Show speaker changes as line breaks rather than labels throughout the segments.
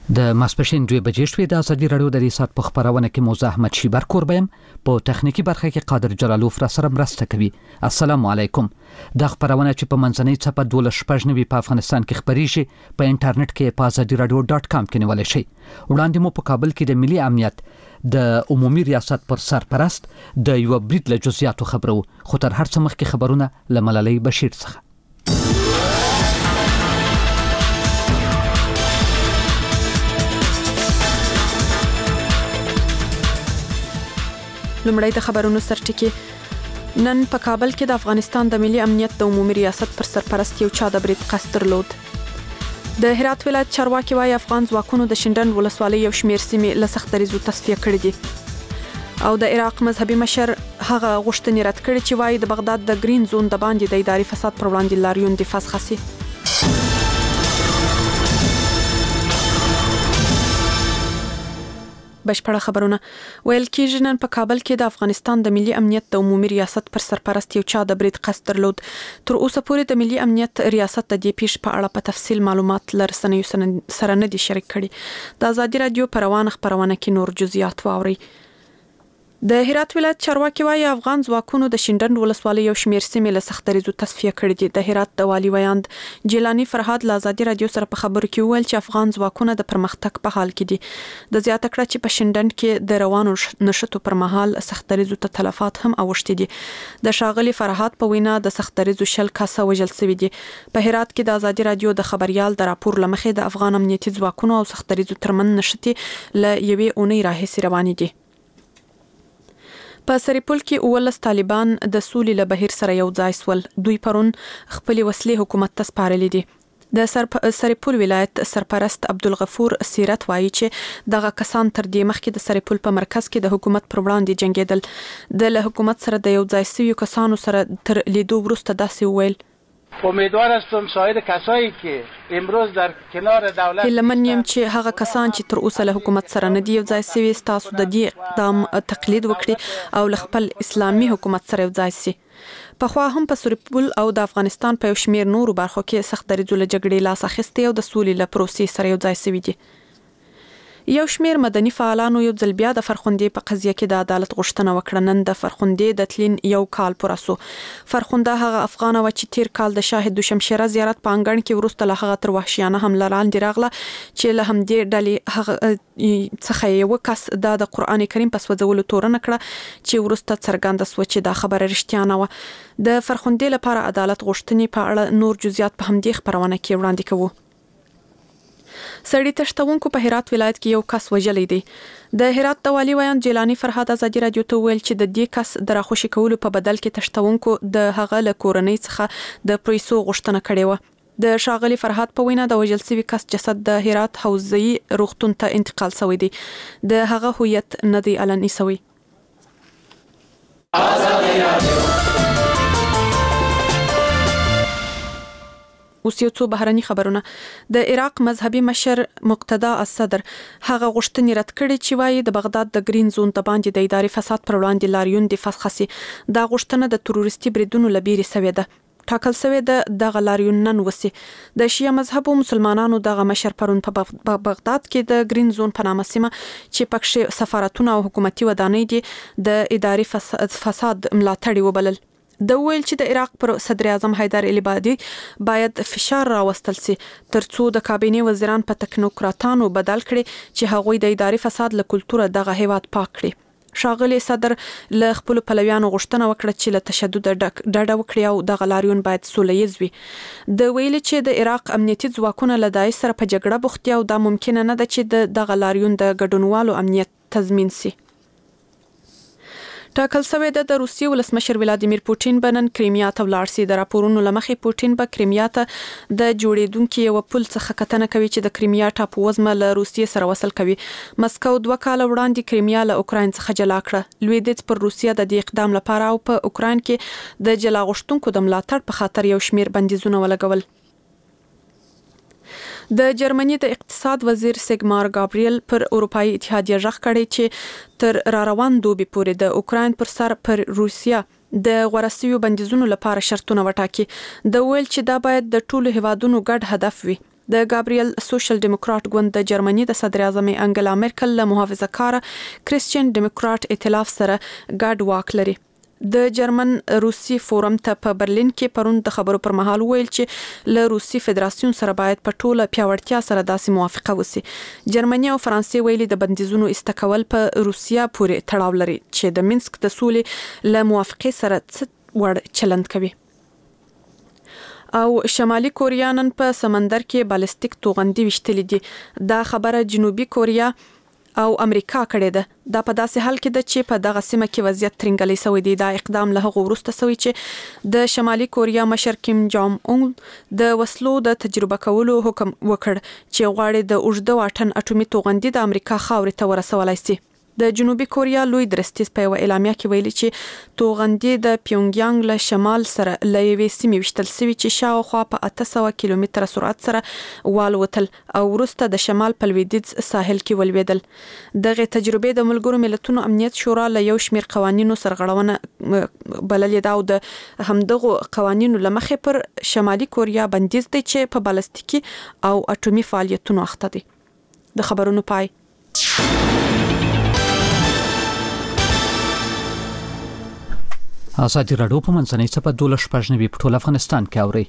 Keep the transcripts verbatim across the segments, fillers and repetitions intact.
د ماسپښین دوه بجې شوې د ازادي رادیو د ریاست په خبرونه کې موزه احمد شیبر کوربم په تخنیکی برخه کې قادر جلالوف را سره مرسته کوي. السلام علیکم. د خبرونه چې په منځنۍ چپه دولس شپږ په افغانستان کې خبريږي په انټرنیټ کې په azadi radio dot com کې نیول شي. وړاندې مو په کابل کې د ملي امنیت د عمومي ریاست پر سرپرست د یو برید له جزئیاتو خبرو، خو تر هر څه مخکې خبرونه له ملالۍ بشیر څخه.
لومړی د خبرونو سرټکی. نن په کابل کې د افغانستان د ملي امنیت د عمومي ریاست پر سرپرست یو چا د برید قصد درلود. د هرات ولایت چارواکي وايي افغان ځواکونو د شینډن ولسوالۍ یو شمېر سیمې له سخت دریزو تصفیه کړې دي. او د عراق مذهبي مشر هغه غوښتنې رد کړې چې وايي د بغداد د گرین زون د باندې د اداري فساد پر وړاندې لاریون د فاس خاصي. بشپړه خبرونه. ویل کېږي نن په کابل کې د افغانستان د ملي امنیت د عمومي ریاست پر سرپرست یو چا د برید قصد درلود. تر اوسه پورې د ملي امنیت ریاست د دې پیښې په اړه په تفصیل معلومات لرسنیو سره نه دي شریک کړي. د ازادي رادیو په روانه خبرونه کې نور جزئیات واوري. د هرات ولایت چارواکي وايي افغان ځواکونو د شینډن ولسوالۍ یو شمېر سیمې له سخت دریزو تصفیه کړې دي. د هرات د والي ویاند جیلانی فرهاد له ازادي رادیو سره په خبرو کې وویل چې افغان ځواکونه د پرمختګ په حال کې دي. د زیاته کړه چې په شینډن کې د روانو نشټو پر مهال سخت دریزو ته تلفات هم اوښتي دي. د ښاغلي فرهاد په وینا د سخت دریزو شل کسه وژل شوي دي. په هرات کې د ازادي رادیو د خبريال د راپور لمخې د افغان امنیتي ځواکونو او سخت دریزو ترمن نشټي له یوې اونۍ راهیسې روانې دي. په سریپول کې اولس طالبان د سولې له بهیر سره یو ځای سول. دوی پرون خپل وسلې حکومت ته سپارلې دي. د سرپ... سریپول ولایت سرپرست عبدالغفور سیرت وایي چې دغه کسان تر دې مخکې د سریپول په مرکز کې د حکومت پر وړاندې جنگیدل. د له حکومت سره د یو ځای سوي کسانو سره تر لیدو وروسته داسې وویل:
امیدوار هستم شاهد کسایی که امروز در کنار دولت
لمن یم چې هغه کسان چې تر اوسه له حکومت سره نه دی یو ځای سوي تاسو د دې اقدام تقلید وکړي او له خپل اسلامي حکومت سره یو ځای سي. پخوا هم په سریپول او د افغانستان په یو شمېر نورو برخو کې سخت دریځو له جګړې لاس اخیستی او د سولې له پروسې سره یو ځای سوي دي. یو شمېر مدني فعالانو یو ځل بیا د فرخندې په قضیه کې د عدالت غوښتنه وکړه. نن د فرخندې د تلین یو کال پوره سو. فرخنده هغه افغان و چې تیر کال د شاهد دوشمشیره زیارت په انګړ کې وروسته له هغه تر وحشیانه حمله لاندې راغله چې له همدې ډلې هغه څخه یو کس د قرآن کریم په سوځولو تورنه کړه چې وروسته څرګنده سو چې دا خبره رښتیا نه وه. د فرخندې لپاره عدالت غوښتنې په اړه نور جزئیات په همدې خبرونه کې وړاندې کوو. سړی تشتونکو په هرات ولایت کې یو کس وژلی دی. د هرات د والي ویاند جیلانی فرهاد ازادي رادیو ته ویل چې د دې کس د راخوشي کولو په بدل کې تشتونکو د هغه له کورنۍ څخه د پیسو غوښتنه کړې وه. د ښاغلي فرهاد په وینا د وژل شوي کس جسد د هرات حوزه‌يي روغتون ته انتقال شوی دی. د هغه هویت نه دی اعلان شوی. اوس یو څو بهرني خبرونه. د عراق مذهبي مشر مقتدا الصدر هغه غوښتنې رد کړې چې وايي د بغداد د گرین زون ته باندې د اداري فساد پر وړاندې لاریون د فاس خاصي. دا غوښتنه د تروریستي بریدونو لبیري سوي ده. ټاکل سوی د دغه لاریون نن وسی. د شیعه مذهبو مسلمانانو دغه مشر پرون په بغداد کې د گرین زون په نامه سیمه چې پکې سفارتونه او حکومتي ودانۍ دي د اداري فساد ملاتړي وبلل. د ویل چې د عراق پر صدر اعظم حیدر العبادي باید فشار راوستل سي ترڅو د کابینه وزیران په تکنوکراتانو بدل کړي چې هغوی د اداري فساد له کلتوره دغه هیواد پاک کړي. ښاغلي صدر له خپل پلویانو غوښتنه وکړه چې له تشدد ډډه وکړي او د غلاریون باید سوله‌ییز وي. د ویل چې د عراق امنیتي ځواکونه له داعش سره په جګړه بوخت دي او دا ممکن نه ده چې د غلاریون د ګډونوالو امنیت تضمین سي. ټاکل شوی د روسیې ولسمشر ولادیمیر پوټین بنن کریمیا ته ولاړ سي. د راپورونو لمخې پوټین به کریمیا ته د جوړېدونکو یو پل څخه کتنه کوي چې د کریمیا ټاپو وزمه له روسیې سره وصل کوي. مسکو دوه کال وړاندې کریمیا له اوکراین څخه جلا کړه. لویدیځ پر روسیې د دې اقدام لپاره او په اوکراین کې د جلا غوښتونکو د ملاتړ په خاطر یو شمیر بندیزونه ولګول. د جرمني د اقتصاد وزیر سیګمار گابریل پر اروپאי اتحادیه ژغ کړی چې تر را روان دوبي پورې د اوکراین پر سر پر روسیا د غوړسیو بندیزونو لپاره شرطونه وټاکي. د ویل چې دا باید د ټولو هیوادونو ګډ هدف وي. د ګابریل سوشل ډیموکرات ګوند د جرمني د صدر اعظم انګلا مرکل له محافظه‌کار کریسچین ډیموکرات ائتلاف سره ګډ واک لري. د جرمن روسي فورم ته په برلین کې پرون د خبرو پر مهال ویل چې له روسي فدراسیون سره باید په ټوله پیاوړتیا سره داسې موافقه وسی. جرمني او فرانسې ویلي د بندیزونو استکول په روسیا پورې تړاو لري چې د مینسک د سولې له موافقې سره څه وړ چلند کوي. او شمالي کوریا نن په سمندر کې بالستیک توغندي وشتلې دي. دا خبره جنوبي کوریا او امریکا کړې ده. دا په داسې حال کې ده چې په دغه سیمه کې وضعیت ترنګلې شوی دی. دا اقدام له هغه وروسته شوی چې د شمالي کوریا مشر کیم جام اون د وسلو د تجربه کولو حکم وکړ چې غواړي د اوږده واټن اټومي توغندي د امریکا خاورې ته ورسولای شي. د جنوبي کوریا لوی درستیز په یو اعلامیه کې ویلي چې توغندي د پیونګیانګ له شمال سره له یوې سیمې وشتل شوی چې شاوخوا په اته سوه کیلومتره سرعت سره والوتل او وروسته د شمال په لویدیځ ساحل کې ولویدل. دغه تجربې د ملګرو ملتونو امنیت شورا له یو شمېر قوانینو سرغړونه بللې ده او د همدغو قوانینو لمخې پر شمالي کوریا بندیز دی چې په بالستیکي او اټومي فعالیتونو اخته دي. د خبرونو پای.
ازادي راډیو په منځنۍ صفحه دوله شپږ نوي په ټول افغانستان کې اوري.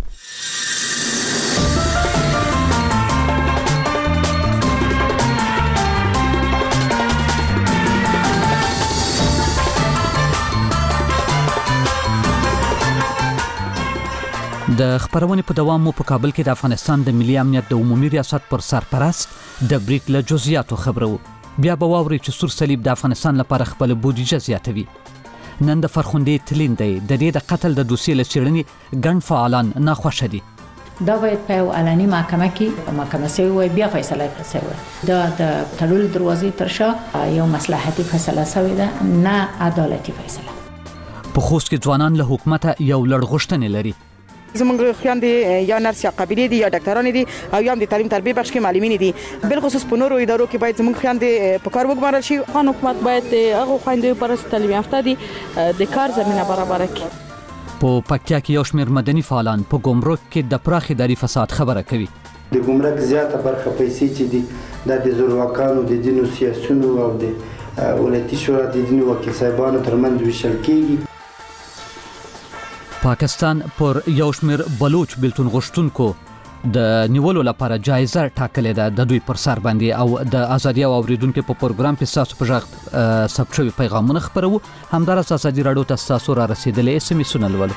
د خبرونې په دوام مو په کابل کې د افغانستان د ملي امنیت د عمومي ریاست پر سرپرست د بریټ له جزئیاتو خبرو. بیا به واوري چې سور صلیب د افغانستان لپاره خپل بودیجه زیاتوي. نن د فرخندې تلین دی د دې د قتل د دوسیې له څېړنې ګڼ فعالان ناخوښه دي.
دا باید په علني محکمه کې محکمه سوی وي بیا فیصله کوي. دا د تړلو دروازې تر شا یو مصلحتي فیصله سوی ده نه عدالتي فیصله.
په خوست کې ځوانان له حکومت یو لړ غوښتنې لري.
زمونږ خويندې یا نرس یا قابلیت دي یا ډاکټران دي او یا د تعلیم تربیه بخش کې معلمین دي. بل خصوص په نورو ادارو کې باید زمونږ خويندې په کار وګمارل شي.
خان حکومت باید هغه خويندې پر تعلیم یافته دي د کار زمينه برابر کړي.
په پکتیا کې یو شمېر مدني فعالان په ګمرک کې د پراخ اداري فساد خبره کوي.
د ګمرک زیاته برخه پیسې چې دي د زورواکانو د دینو سیاسيونو او د ولایتي شورا د دینو وکیل صاحبانو ترمنځ ویشل کیږي.
پاکستان پر یو شمېر بلوچ بیلتون غوښتونکو د نیولو لپاره جایزه ټاکلې ده د دوی پر سر باندې او د ازادي او اوریدونکو په پروګرام کې تاسو په ژغ ثبت شوی پیغامونه خبرو. همدارس ازادي راډیو ته تاسو را رسیدلې اس ام اس نلول.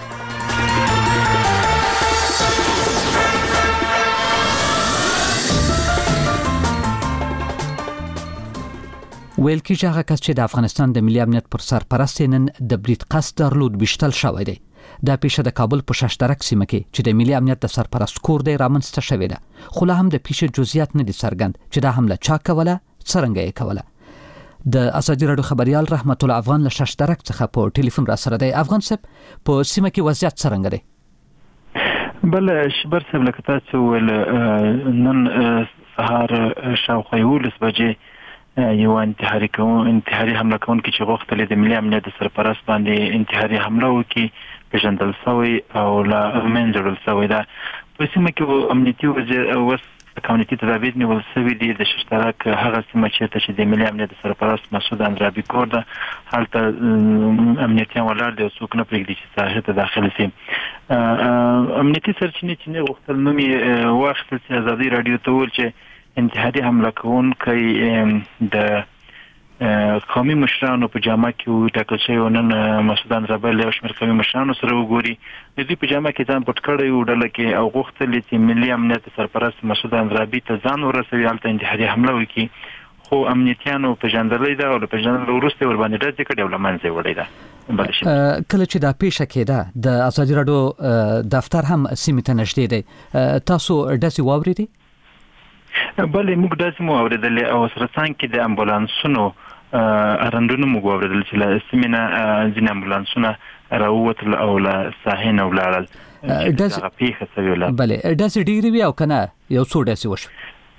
ویل کېږي هغه کس چې د افغانستان د ملي امنیت پر سرپرست نن د بریټ قصد درلود بشتل شوی دی. دا پیښه د کابل په شاشترک سیمه کې چې د ملي امنیت د سرپرست کور دی رامنځته شوې ده. خو لا هم د پیښې جزئیات نه دي څرګند چې دا حمله چا کوله څرنګه یې کوله. د ازادي راډیو خبريال رحمت الله افغان له شاشترک څخه په ټلیفون را سره دی. افغان صاحب په سیمه کې وضعیت څرنګه دی؟
بل شبر صاحب لکه تاسو ول نن سهار شاوخوا یولس بجې یو انتحاري کوون انتحاري حمله کوونکي چې غوښتل د ملي امنیت د سرپرست باندې انتحاري حمله وکړي پیژندل شوی او لا منځل شوی دا په سیمه کې امنیتي وس کمیټې تدابیر نیول شوی دي د شترک هغه سیمه چې د ملي امنیت د سرپرست مسعود اندرابي کور ده حالت امنیتي ولر د څوک نه پرېږدي چې ساحه ته داخل شي. امنیتي سرچینې چې نه غوښتل نو می وخت چې ازادي رادیو ته ول چې انتحاري حمله کوونکی د قومي مشرانو په جامه کې ټاکل شوی نن مسعود اندرابي له شمېر قومي مشرانو سره وګوري د دې په جامه کې ځان پټ کړی و ډله کې او غوښتل چې ملي امنیت سرپرست مسعود اندرابي ته ځان ورسوي هلته انتحاري حمله وکړي خو امنیتیانو پیژندلې ده او له پیژندلو وروسته ور باندې ډزې کړې او له منځه وړې ده.
کله چې دا پیښه کېده د ازادي راډیو دفتر هم سیمې ته نږدې دی تاسو ډزې واورېدې؟
بلې موږ داسې مو اورېدلې او سره څنګ کې د امبولانسونو ارندونه موږ اورېدل چې له سیمې نه ځینې امبولانسونه راووتل او له ساحې نه ولاړل.
ډزې پیښه شوې وه. بلې ډزې ډېرې وې او که نه یو څو ډزې وشوې؟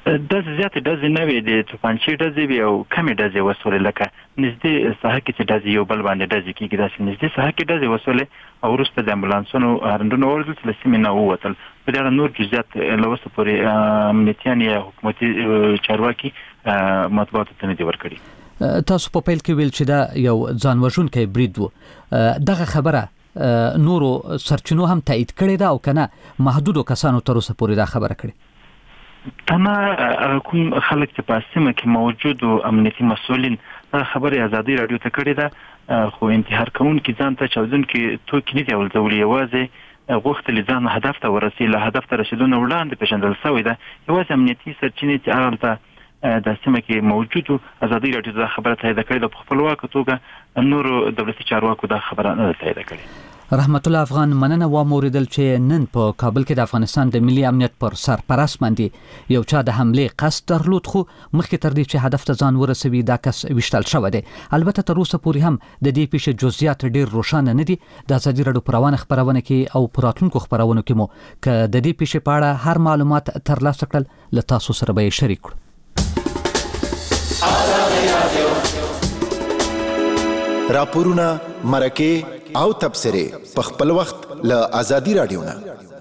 د زیاتې ډزې نه وي، د توپانچې ډزې وي او کمې ډزې وسولې، لکه نږدې ساحه کې چې ډزې یو بل باندې ډزې کېږي، داسې نږدې ساحه کې ډزې وسولې او وروسته د امبولانسونو هارنډونه واورېدل چې له سیمې نه ووتل. په دې اړه نور جزئیات له اوسه پورې امنیتیان یا حکومتي چارواکي مطبوعاتو ته نه دي ورکړي.
تاسو په پیل کې ویل چې دا یو ځان وژونکی برید و. دغه خبره نورو سرچینو هم تایید کړې ده او کنه محدودو کسانو تر اوسه پورې دا خبره کړې؟
اما کوم خلک چې په سیمه کې موجود او امنیتي مسؤلین خبرې ازادي رادیو ته کړې ده، خو انتحار کوونکي ځان ته چاودونکي توکي نه دی ولځولي، یوازې غوښتل ځان هدف ته ورسي، له هدف ته رسیدو نه وړاندې پیژندل شوی ده. یوازې امنیتي سرچینې چې هغلته د سیمه کې موجودو ازادي رادیو دا خبره تایید کړې ده، په خپلواکه توګه نورو دولتي چارواکو دا خبره نه تایید کړې.
رحمت الله افغان، مننه و موریدل چې نن په کابل کې د افغانستان د ملي امنیت پر سرپرست باندې یو چا د حمله قصد درلود، خو مخکې تر دې چې هدف ته ځان ورسوي دا کس وشتل شوی دی. البته تر اوسه پورې هم د دې پیښې جزئیات ډېر روښانه نه دي. د ازادي رادیو پروانه خبرونه کې او پراتونکو خبرونو کې مو ک د دې پیښې په اړه هر معلومات ترلاسه کړل، له تاسو سره به یې شریک کړو.
راپورونه، مرکه او تبصره په خپل وخت له ازادي رادیو نه.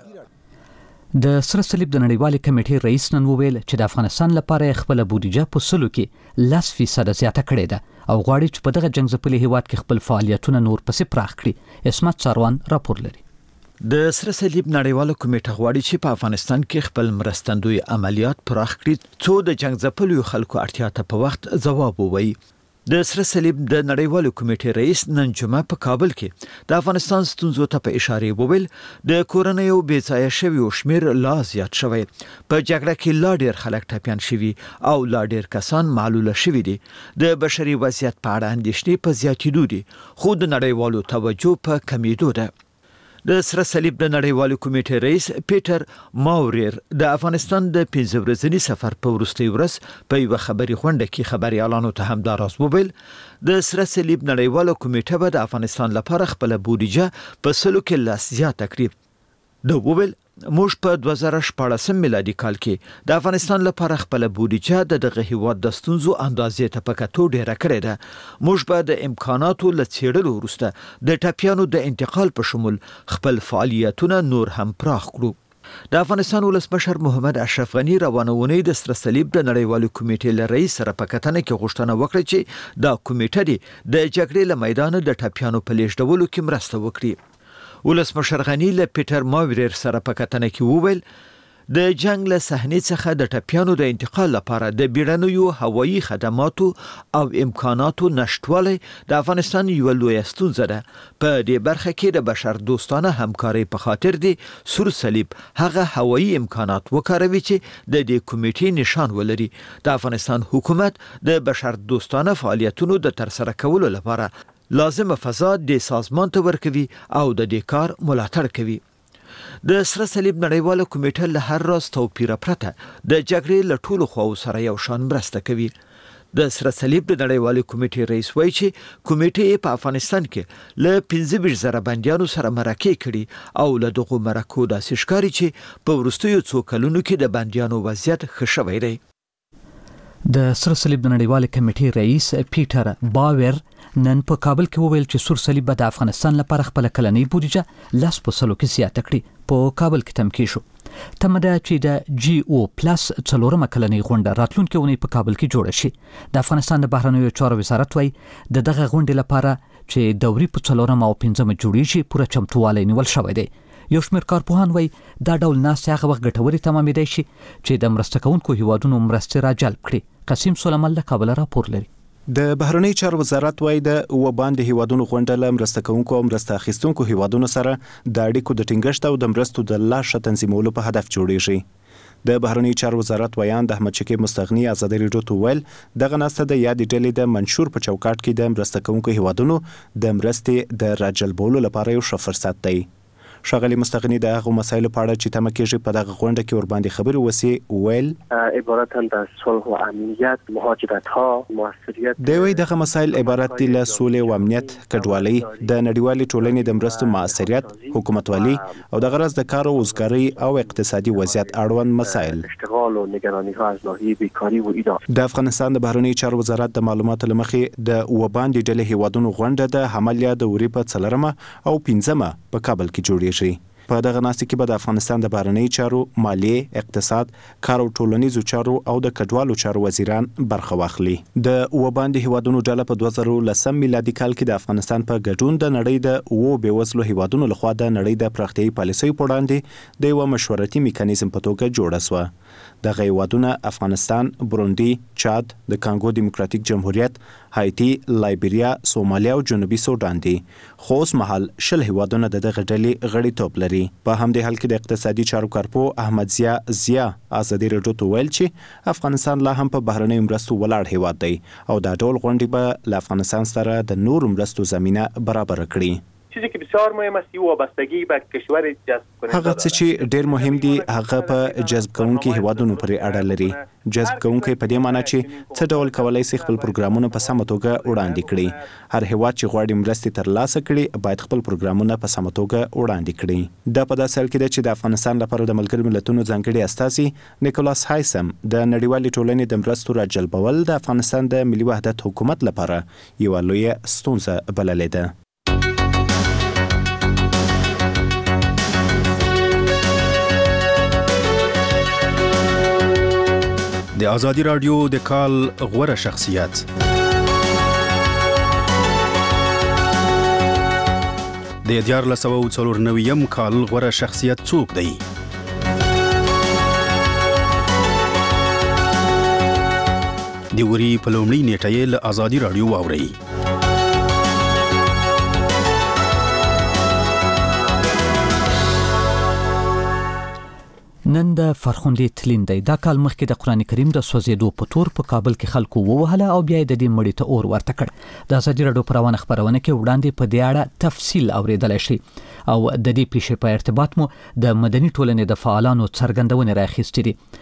د سره صلیب د نړیوالې کمیټې رئیس نن وویل چې د افغانستان لپاره خپل بودیجه په سلو کې لس فیصد زیاته کړې ده او غواړي چې په دغه جنگ ځپلي هیواد کې خپل فعالیتونه نور پسې پراخ کړي. اسمت ساروان راپور لري.
د سره صلیب نړیواله کمیټه غواړي چې په افغانستان کې خپل مرستندوی عملیات پراخ کړي څو د جنگ ځپلو خلکو اړتیا ته په وخت ځواب ووایي. د سره صلیب د نړیوالو کمیټې رئیس نن جمعه په کابل کې د افغانستان ستونزو ته په اشاره وویل د کورنیو بېځایه شویو شمیر لا زیات شوی، په جګړه کې لا ډېر خلک ټپیان شوي او لا ډېر کسان معلوله شوي دي. د بشري وضعیت په اړه اندېښنې په زیاتېدو دي، خو د نړیوالو توجه په کمیدو ده. د سره صلیب د نړیوالو کمیټې رئیس پیټر ماوریر د افغانستان د پنځه ورځني سفر په وروستۍ ورځ په یوه خبري غونډه کې خبريالانو ته هم دا راز وویل. د سره صلیب نړیواله کمیټه به د افغانستان لپاره خپل بودیجه په سلو کې لاس زیاته کړي. د وویل موږ په دوه زره شپاړسم میلادي کال کې د افغانستان لپاره خپل بودیجه د دغه هیواد د ستونزو اندازې ته په کتو ډیره کړې ده. موږ به د امکاناتو له څېړلو وروسته د ټپیانو د انتقال په شمول خپل فعالیتونه نور هم پراخ کړو. د افغانستان ولسمشر محمد اشرف غنی روانونې د سره صلیب د نړیوالو کمیټې له رئیس سره په کتنه کې غوښتنه وکړه چې دا کمیټه د جګړې له میدان د ټپیانو په لیږدولو کې مرسته وکړي. ولسمشر غنی له پیټر ماوریر سره په کتنه کې وویل د جنگ له صحنې څخه د ټپیانو د انتقال لپاره د بیړنیو هوایي خدماتو او امکاناتو نشټوالی د افغانستان یوه لویه ستونزه ده. په دې برخه کې د بشر دوستانه همکارۍ په خاطر دی سور صلیب هغه هوایي امکانات وکاروي چې د دې کمیټې نشان ولري. د افغانستان حکومت د بشر دوستانه فعالیتونو د ترسره کولو لپاره لازمه فضا د سازمان ته ورکوي او د دې کار ملاتړ کوي. د سره صلیب نړیواله کمیټه له هر راز توپیر پرته د جګړې له ټولو خواو سره یو شان مرسته کوي. د سره صلیب د نړیوالې کمیټې رئیس وایي چې کمیټې په افغانستان کې له پنځه ویشت زره بندیانو سره مرکې کړي او له دغو مرکو داسې ښکاري چې په وروستیو څو کلونو کې د بندیانو وضعیت ښه شوی دی.
د سره صلیب د نړیوالې کمیټې رئیس پیټر باور نن په کابل کې وویل چې سور صلیب د افغانستان لپاره خپل کلنۍ بودیجه لاس په سلو کې زیاته کړي. په کابل کې تمکې شو تمه ده چې د جی او پلس څلورمه کلنۍ غونډه راتلونکې اونۍ په کابل کې جوړه شي. د افغانستان د بهرنیو چارو وزارت وایي د دغه غونډې لپاره چې دوري په څلورمه او پنځمه جوړیږي پوره چمتووالی نیول شوی دی. یو شمېر کارپوهان وایي دا ډول ناستې هغه وخت ګټورې تمامېدای شي چې د مرسته کوونکو هیوادونو مرستې راجلب کړي. قسیم سلیمان له کابل راپور لري.
د بهرنی چارو وزارت وایي د اوه باندې هیوادونو غونډه له مرسته کوونکو او مرسته اخیستونکو هیوادونو سره د اړیکو د ټینګښت او د مرستو د لا ښه تنظیمولو په هدف جوړیږي. د بهرنی چارو وزارت ویان د احمد شکیب مستغنی ازادي رادیو ته ویل دغه ناسته د یادې ډلې د منشور په چوکاټ کې د مرسته کوونکو هیوادونو د مرستې د راجلبولو لپاره یو ښه فرصت دی. ښاغلي مستغني د هغو مسایلو په اړه چې تمه کېږي په دغه غونډه کې ورباندې خبرې وسي ویل
عبارتاً در صلح و امنیت مهاجرت ها موثریت
د وی دغه مسایل عبارت دي له سولې او امنیت کډوالۍ د نړیوالې ټولنې د مرستو موثریت حکومتوالي او د غرض د کار او روزګارۍ او اقتصادي وضعیت اړوند مسایل
اشتغال و نگرانی ها از ناحیه بیکاری و ایجاد
د افغانستان د بهرنی چارو وزارت د معلوماتو لمخې د وباندې ډلې هیوادونو غونډه د حملیا د وری په څلرمه او پنځمه په کابل کې جوړیږي په دغه ناستې کې به د افغانستان د بهرنی چارو مالیې اقتصاد کار او ټولنیزو چارو او د کډوالو چارو وزیران برخه واخلي د وباندې هیوادونو ډله په دوه زره لسم میلادي کال کې د افغانستان په ګډون د نړۍ د اوو بیوزلو هیوادونو لخوا د نړۍ د پراختیايي پالیسیو په وړاندې د یو مشورتي میکانیزم په توګه جوړه شوه دغه هیوادونه افغانستان بروندي چاد د کانګو دیموکراتیک جمهوریت هایتی لایبیریا سومالیا او جنوبي سودان دي خو اوس مهال شل هیوادونه د دغه ډلې غړیتوب لري په همدې حال کې د اقتصادي چارو کارپو احمد ضیا ضیا ازادي رادیو ته ویل چې افغانستان لا هم په بهرنۍ مرستو ولاړ هیواد دی او دا ډول غونډې به له افغانستان سره د نور مرستو زمینه برابر کړي
چیزی که بسیار مهم است وابستگی به کشور جذب کننده
هغه څه چې ډیر مهم دي هغه په جذب کوونکي هیوادونو پورې اړه لري جذب کوونکي په دې معنی چې څه ډول کولای شي خپل پروګرامونه په سمه توګه وړاندې کړي هر هیواد چې غواړي مرستې ترلاسه کړي باید خپل پروګرامونه په سمه توګه وړاندې کړي دا په داسې حال کې ده چې د افغانستان لپاره د ملګرو ملتونو ځانګړي استازي نیکولاس هایسم د نړیوالې ټولنې د مرستو راجلبول د افغانستان د ملي وحدت حکومت لپاره یو لوی ستونزه بللې ده
د ازادي رادیو د کال غوره شخصیت د دیارلس سوه څلور نویم کال غوره شخصیت څوک دی د وری په لومړۍ نیټه یې له ازادي رادیو واورئ
نن د فرخندې تلین دی دا کال مخکې د قران کریم د سوځېدو په تور په کابل کې خلکو ووهله او بیا د دې مړی ته اور ورته کړ د ازادي رادیو پروانه خبرونه کې وړاندې په دې اړه تفصیل اوریدل شي او د دې پیښې په ارتباط مو د مدني ټولنې د فعالانو څرګندونه راخیستې دي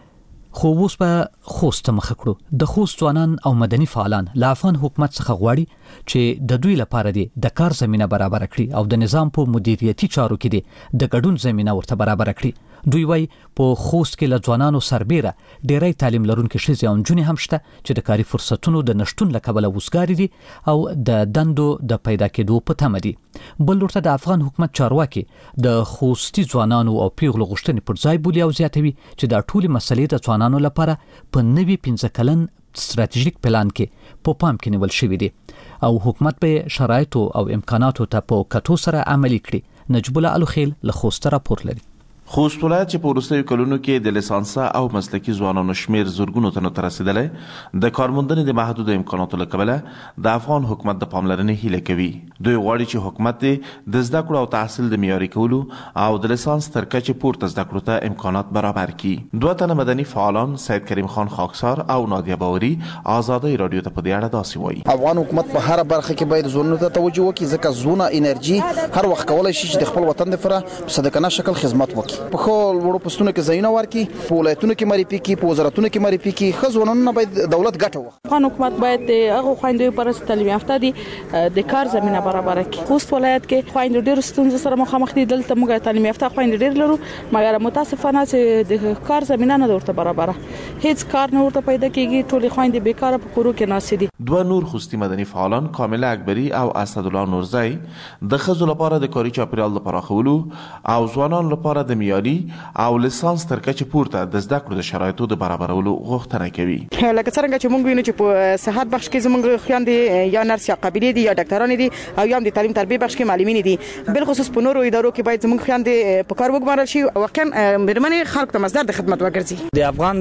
خو اوس په خوست مخ کړو د خوست ځوانان او مدني فعالان له افغان حکومت څخه غواړي چې د دوی لپاره دي د کار زمينه برابر کړي او د نظام په مدیریتي چارو کې دي د ګډون زمينه ورته برابر کړي دوی وای په خوست کې له ځوانانو سربېره ډېری تعلیم لرونکي ښځې او نجونې هم شته چې د کاري فرصتونو د نشټون له کبله وزګاري دي او د دندو د پیدا کېدو په تمه دي بل ورته د افغان حکومت چارواکي د خوستي ځوانانو او پیغلو غوښتنې پر ځای بولي او زیاتوي چې دا ټولې مسلې د ځوانانو لپاره په نوي پنځه کلن ستراتیژیک پلان کې په پام کې نیول شوی دي او حکومت به شرایطو او امکاناتو ته په کتو سره عملي کړي نجیب الله الخیل له خوست راپور لري
خوست ولایت چې په وروستیو کلونو کې د لیسانسه او مسلکي ځوانانو شمیر زرګونو تنو ته رسیدلی د کارموندنې د محدودو امکاناتو له کبله د افغان حکومت د پاملرنې هیله کوي دوی غواړي چې حکومت د زده کړو او تحصیل د معیاري کولو او د لیسانس تر کچې پورته زده کړو ته امکانات برابر کړي دوه تنه مدني فعالان سید کریم خان خاکسار او نادیه باوري ازادي رادیو ته په دې اړه داسې وایي
افغان حکومت په هر برخه کې باید زونو ته توجه وکړي ځکه زونه انرژي هر وخت کولای شي چې د خپل وطن لپاره په صدقانه شکل خدمت وکړي په خپل وړو پستونو کې ځایونه ورکړي په ولایتونو کې معرفي کړي په وزارتونو کې معرفي کړي خزونونه باید دولت ګټه وکړي
افغان حکومت باید هغه خويندې پر تعلیم یافته دي د کار زمينه برابر کړي خوست ولایت کې خويندې ډېر ستونزې سره مخامخ دي دلته موږ تعلیم یافته خويندې ډېر لرو مګر متاسفانه چې د کار زمينه نه ورته برابر هیڅ کار نه ورته پیدا کیږي ټول خويندې بیکاره په کورو کې ناشې دي
دوه نور خوستي مدني فعالان کامله اکبری او اسد الله نورزی د خزو لپاره د کاري چاپیریال لپاره خولو او ځوانان لپاره د معیاري او لیسانس تر کچې پورته د زده کړو د شرایطو د برابرولو غوښتنه کوي
لکه څنګه چې موږ وینو چې په صحت بخش کې زموږ خويندې یا نرس یا قابلیت دي یا ډاکټران دي او یا د تعلیم تربیه بخش کې معلمین دي بل خصوص په نورو ادارو کې باید زموږ خويندې په کار وګمارل شي او واقعا مرمنې خلک ته مصدر د خدمت وګرځي
د افغان دولت نه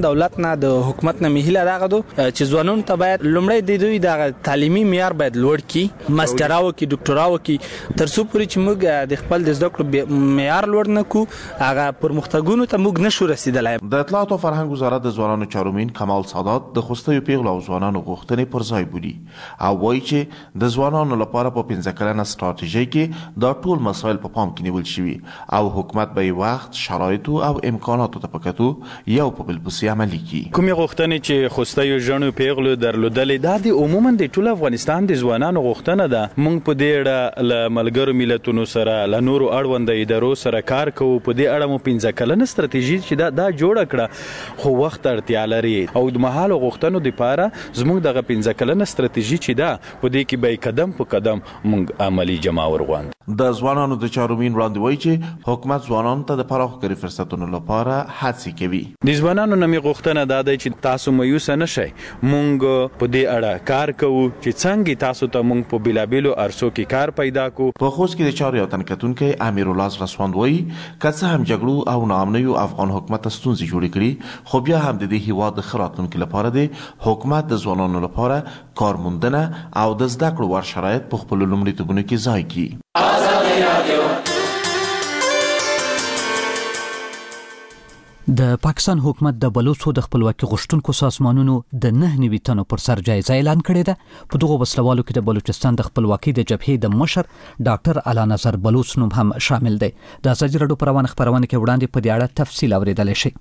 نه د حکومت نه مهله راغدو چې ځوانانو ته باید لومړی د دوی د تعلیمي معیار باید لوړ کړي، ماستراو کې ډاکټراو کې، تر څو پورې چې موږ د خپل د زده کړو معیار لوړ نه کړو هغه پرمختګونو ته موږ نشو رسیدلی.
د اطلاعات او فرهنګ وزارت د ځوانانو چارواکي کمال سادات د خوستیو پیغلو او ځوانانو غوښتنې پر ځای بولي او وایي چې د ځوانانو لپاره په پنځه کلنه ستراتیژي کې دا ټول مسایل په پام کې نیول شوي او حکومت به وخت، شرایطو او امکاناتو ته په کتو یو په بل پسې عملي کړي.
کومې غوښتنې چې خوستیو ژڼو پیغلو درلودلې دا د عموما د ټول افغانستان د ځوانانو غوښتنه ده. موږ په دې اړه له ملګرو ملتونو سره له نورو اړونده ادارو سره کار کوو. په دې اړه مو پنځه کلنه ستراتیژي چې دا دا جوړه کړه خو وخت اړتیا لري او د مهالو غوښتنو لپاره زموږ دغه پنځه کلنه ستراتیژي چې دا په دې کې به قدم په قدم موږ عملی جمع ورغواند.
د ځوانانو د چارواکي وړاندې وایي چې حکومت ځوانانو ته د پراخو کاري فرصتونو لپاره هڅې کوي.
د ځوانانو نمي غوښتنه دا ده چې تاسو مایوسه نشئ. موږ په دې اړه کار کوو چې څنګه تاسو ته موږ په بلابلو ارسو کې کار پیدا کوو.
په خوست کې د چارو یو تنکتونکي امیر الله رسوند وایي که څه هم جګړو او ناامنیو افغان حکومت ستونزې جوړې کړي خو بیا هم د دې هیواد د خراتونکو لپاره د حکومت د ځوانانو لپاره کارموندنه او د زده کړو ور شرایط په خپل لومړیتوبونو کې ځای کړي.
د پاکستان حکومت د بلوچو د خپلواکي غوښتونکو سازمانونو د نه نوي تنو پر سر جایزه اعلان کړې ده. په دغه وسلوالو کې د بلوچستان د خپلواکي د جبهې د مشر ډاکټر اعلی نظر بلوچ نوم هم شامل دی. د ازادي راډیو پروانه خبرونه کې وړاندې په دې اړه تفصیل اوریدل شي.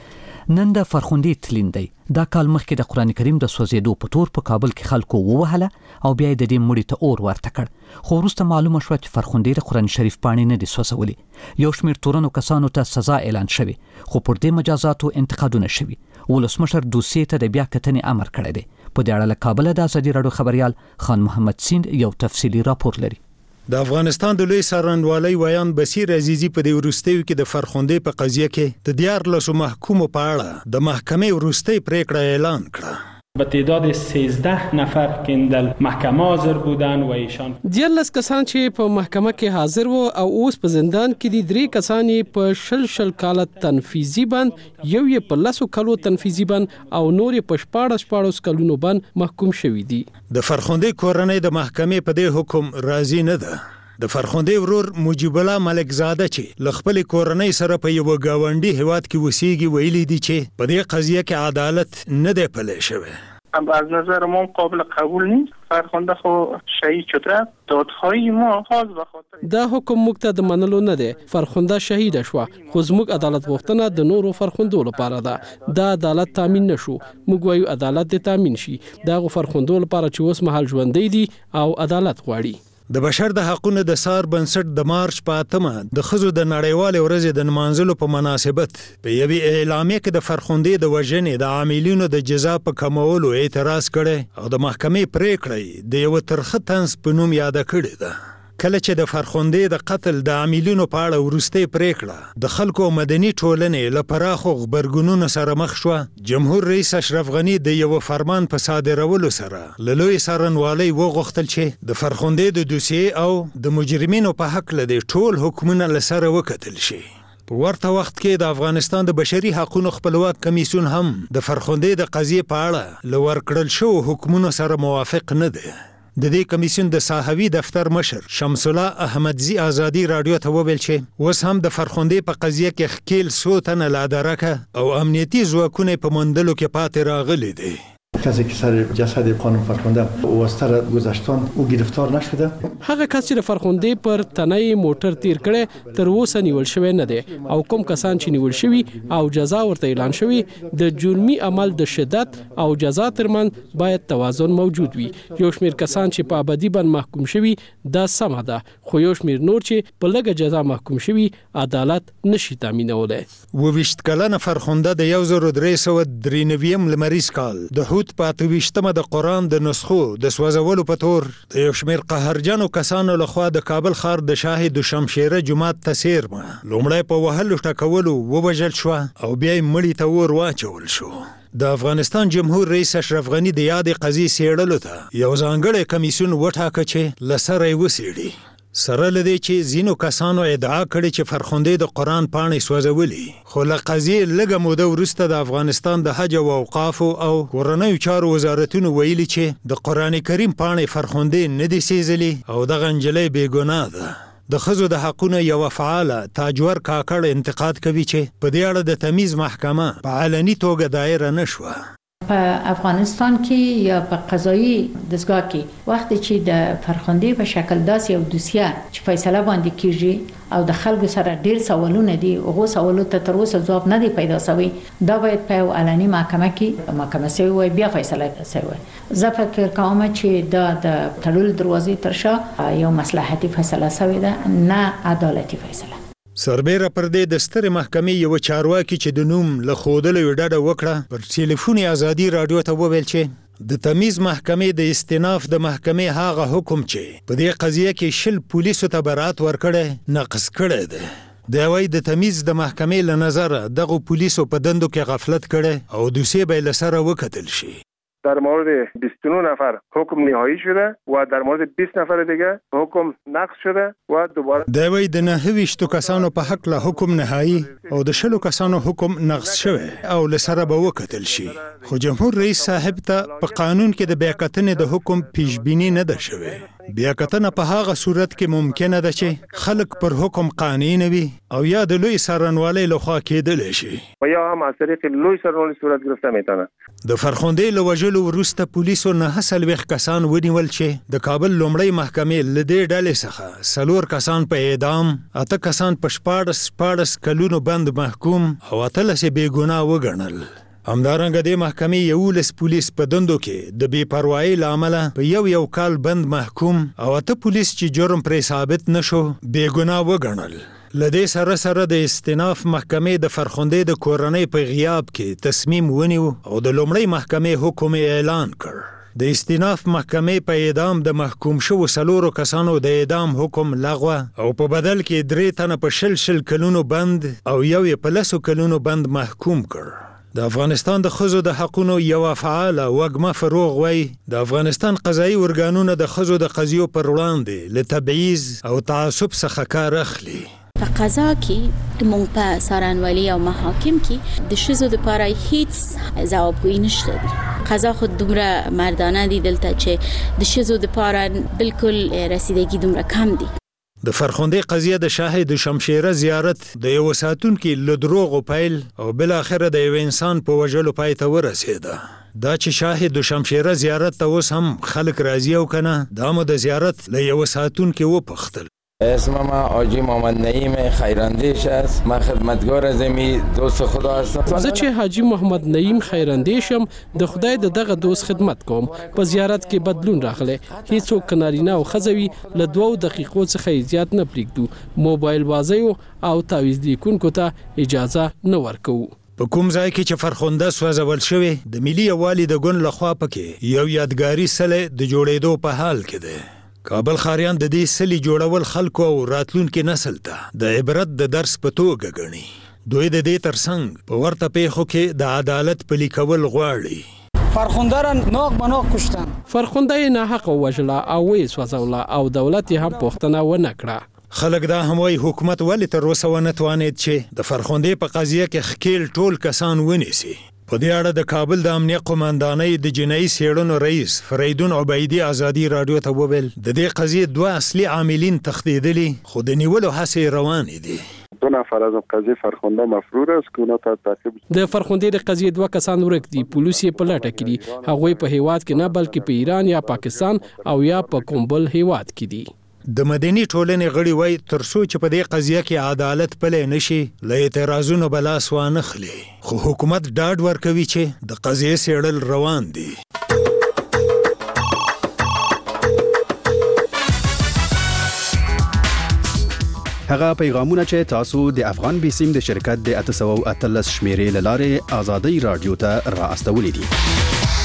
نن د فرخوندي تلین دی. دا کال مخکې د قران کریم د سوځېدو په تور په کابل کې خلکو ووهله او بیا د دې مړی ته اور ورته کړ. خو وروسته معلومه شوه چې فرخوندي د قران شریف پاڼې نه دي سوځولي. یو شمېر تورنو کسانو ته سزا اعلان شوی خو پر دې مجازاتو انتقادونه شوي. ولسمشر دوسیې ته د بیا کتنې امر کړی دی. په دې اړه له کابل د ازادي راډیو خبريال خان محمد سیند یو تفصیلي راپور لري.
د افغانستان د لوی څارنوالۍ ویان بصیر عزیزی په دې وروستیو کې د فرخوندي په قضیه کې د دیارلسو محکومو په اړه د محکمې وروستۍ پریکړه اعلان کړه.
به تعداد سیزده نفر که در محکمه حاضر بودن و ایشان
دیارلس کسان چې په محکمه کې حاضر وو او اوس په زندان کې دي. درې کسان په شل شل کاله تنفیذي بند، یو یې په لسو کالو تنفیذي بند او نور یې په شپاړس شپاړس کلونو بند محکوم شوي دي.
د فرخوندي کورنۍ د محکمې په دې حکم راضي نه ده. د فرخوندي ورور مجيب الله ملک زاده چې لخپل کورنۍ سره په یو گاونډي هیواد کې وسیږي ویلي دي چې په دې قضیه کې عدالت نه دی پلی شوی.
از نظر ما قابل قبول نیست. فرخنده خو شهید شده. دادخواهی ما خاص به خاطر
دا حکم موږ ته د منلو نه دی. فرخنده شهید شوه خو زموږ عدالت غوښتنه د نورو فرخندو لپاره ده. دا عدالت تامین نشو. موږ وایو عدالت د تامین شي. دا غو فرخندو لپاره چې اوس مهال ژوندۍ دي او عدالت غواړي.
د بشر د حقونو د سار بنسټ د مارچ په اتمه د ښځو د نړیوالې ورځې د نمانځلو په مناسبت په یوې اعلامیه کې د فرخوندي د وژنې د عاملینو د جزا په کمولو اعتراض کړی او د محکمې پریکړه د یو ترخه طنز په نوم یاد کړې ده. کله چې د فرخوندي د قتل د عاملینو په اړه وروستۍ پریکړه د خلکو مدني ټولنې له پراخو غبرګونونو سره مخ شوه، جمهور رئیس اشرف غنی د یو فرمان په صادرولو سره له لوی څارنوالۍ وغوښتل چې د فرخوندي د دوسیې او د مجرمینو په حق له ټول حکمونه له سره وکتل شي. په ورته وخت کې د افغانستان د بشري حقوقو خپلواک کمیسیون هم د فرخوندي د قضیې په اړه له ورکړل شوو حکمونو سره موافق نه دی. د دې کمیسیون د ساحوي دفتر مشر شمس الله احمدزي ازادي رادیو ته وویل چې اوس هم د فرخوندي په قضیه کې خکیل څو تنه لا درکه او امنیتي ځواکونه په موندلو کې پاتې راغلي دي.
کسی که سر جسد خانم فرخنده واسطه گذشتن او گرفتار نشده.
هغه کس چې فرخنده پر تنه موټر تیر کړي تر اوسه نیول شوی نه دی او کوم کسان چې نیول شوی او جزا ورته اعلان شوی د جرمي عمل د شدت او جزا ترمن باید توازن موجود وي. یو شمیر کسان چې په ابدي باندې محکوم شوی دا سمه ده خو یو شمیر نور چې په لږه جزا محکوم شوی عدالت نشي تامینولای.
وویشت کلنه فرخنده د یو زر درې سوه درې نوي لمریز کال د هوت په اته ویشتمه د قرآن د نسخو د سوځولو په تور د یو شمېر قهرجنو کسانو لخوا د کابل ښار د شاه دوشمشیره جومات ته څیرمه لومړی په وهلو ټکولو ووژل شوه او بیا یې مړي ته اور واچول شو. د افغانستان جمهور رئیس اشرف غنی د یادې قضیې څېړلو ته یو ځانګړی کمیسیون وټاکه چې له سره یې وڅېړي. سره لدی چې زینو کسانو ادعا کړې چې فرخنده د قران پاڼې سوځولې خو له قضیې لږه موده وروسته د افغانستان د حج او اوقاف او کورنیو چارو وزارتونو ویلي چې د قران کریم پاڼې فرخنده نه دي سیزلې او د غنجلې بیګناه ده. د خزو د حقونو یو فعال تاجور کاکړ انتقاد کوي چې په دې اړه د تمیز محکمه په علني توګه دایره نشوه.
په افغانستان کې یا په قضایي دستگاه کې وخت چې د فرخنده په شکل داسې یو دوسیه چې فیصله باندې کیږي او د خلکو سره ډیر سوالونه دي او سوالو ته تر اوسه ځواب نه دی پیدا شوی دا باید په علني محکمه کې محکمه سوی وي بیا فیصله شوی. زه فکر کوم چې دا د تړل دروازې تر شا یو مصلحتي فیصله شوی ده نه عدالتي فیصله.
سربېره پر دې د سترې محکمې یو چارواکي چې د نوم له ښودلو یې ډډه وکړه پر ټلیفون ازادي راډیو ته وویل چې د تمیز محکمې د استیناف د محکمې هغه حکم چې په دې قضیه کې شل پولیسو ته برات ورکړی نقض کړی دی. د وای د تمیز د محکمې له نظره دغه پولیسو په دندو کې غفلت کړی او دوسیه به له سره وکتل شي.
در مورد بیست و نه نفر حکم نهایی شده و در مورد بیست نفر دیگه حکم نقض شده و دوباره
د وای د نه ویشتو کسانو په حق له حکم نهایی او د شلو کسانو حکم نقض شوی او لسره به وکتل شي. خو جمهور رئیس صاحب ته په قانون کې د بیاکتنې د حکم پیشبینی نه ده شوی. بیاکتنه په هغه صورت کې ممکنه ده چې خلک پر حکم قانع نه وي او یا د لوی سرنوالۍ لخوا کېدلی شي
و یا هم از طریق لوی سرنوالۍ صورت گرفته میتونه.
د فرخنده له وژلو وروسته پولیسو نه څلوېښت کسان ونیول چې د کابل لومړۍ محکمې له دې ډلې څخه څلور کسان په اعدام، اته کسان په شپاړس شپاړس کلونو بند محکوم او اتلس یې بېګناه وګڼل. همدارنګه د محکمې یولس پولیس په دندو کې د بې پروایۍ له امله په یو یو کال بند محکوم او اته پولیس چې جرم پرې ثابت نشو بېګناه وګڼل. له دې سره سره د استیناف محکمې د فرخنده د کورنۍ په غیاب کې تصمیم ونیو او د لومړۍ محکمې حکم اعلان کړ. د استیناف محکمې په اعدام د محکوم شوو څلورو کسانو د اعدام حکم لغوه او په بدل کې درې تنه په شل شل کلونو بند او یو یې په لسو کلونو بند محکوم کړ. د افغانستان د ښځو د حقونو یوه فعاله وږمه فروغ وایي د افغانستان قضایي ارګانونه د ښځو د قضیو پر وړاندې له تبعیض او تعصب څخه کار اخلي.
په قضا کې موږ په سارنوالي او محاکم کې د ښځو دپاره هیڅ ځوابګویي نشته دي. قضا خو دومره مردانه دي دلته چې د ښځو دپاره بالکل رسیدګي دومره کم دي.
د فرخنده قضیه د شاهد شمشیره زیارت د یو ساتونکي له دروغو پیل او بل اخره د یو انسان په وژلو پای ته ورسېده. دا چې شاهد شمشیره زیارت ته اوس هم خلک راځي او کنه دا مو د زیارت له یو ساتونکي وپوښتل.
اسم ما حاجی محمد نعیم خیراندیش است. من خدمتگار از می دوست خدا هستم.
زه چې حاجی محمد نعیم خیراندیش یم د خدای د دغه دوست خدمت کوم. په زیارت کې بدلون راغلی. هیڅوک کنارینه او خزوی له دوو دقیقو څخه زیات نه پریږدو. موبایل بازیو او تعویض لیکونکو ته اجازه نه ورکوو.
په کوم ځای کې چې فرخنده سوځول شوی د ملي یووالي د ګوند لخوا پکې یو یادګاري سلی د جوړېدو په حال کې دی. کابل خاریان د دې سلی جوړول خلکو او راتلونکي نسل ته د عبرت د درس په توګه ګڼي. دوی د دې ترڅنګ په ورته پیښو کې د عدالت پلي کول غواړي.
فرخنده را ناق به ناق کشتن.
فرخنده یې ناحقه وژله او ویې سوځوله او دولت یې هم پوښتنه ونه کړه.
خلک دا هم وایي حکومت ولې تر اوسه ونه توانید چې د فرخنده په قضیه کې ښکیل ټول کسان ونیسي. په دې اړه د کابل د امنیه قوماندانۍ د جنایي څېړنو رئیس فریدون عبیدي ازادي راډیو ته وویل د دې قضیې دوه اصلي عاملین تښتېدلي خو د نیولو هڅې روانې دي.
دو نفر از قضیه فرخنده مفرور است که اونا تا تعقیب
د فرخنده د قضیې دوه کسان ورک دي. پولیس یې په لټه کې دي. هغوی په هیواد کې نه بلکې په ایران یا پاکستان او یا په کوم بل هیواد کې دي.
د مدني ټولنې غړي وایي تر څو چې په دې قضیه کې عدالت پلی نشي له اعتراضونو به لاس وانخلي. خو حکومت ډاډ ورکوي چې د قضیې څېړل روان دي.
هغه پیغامونه چې تاسو د افغان بیسیم د شرکت د اته سوه اتلس شمیرې له لارې ازادي راډیو ته را استولې دي.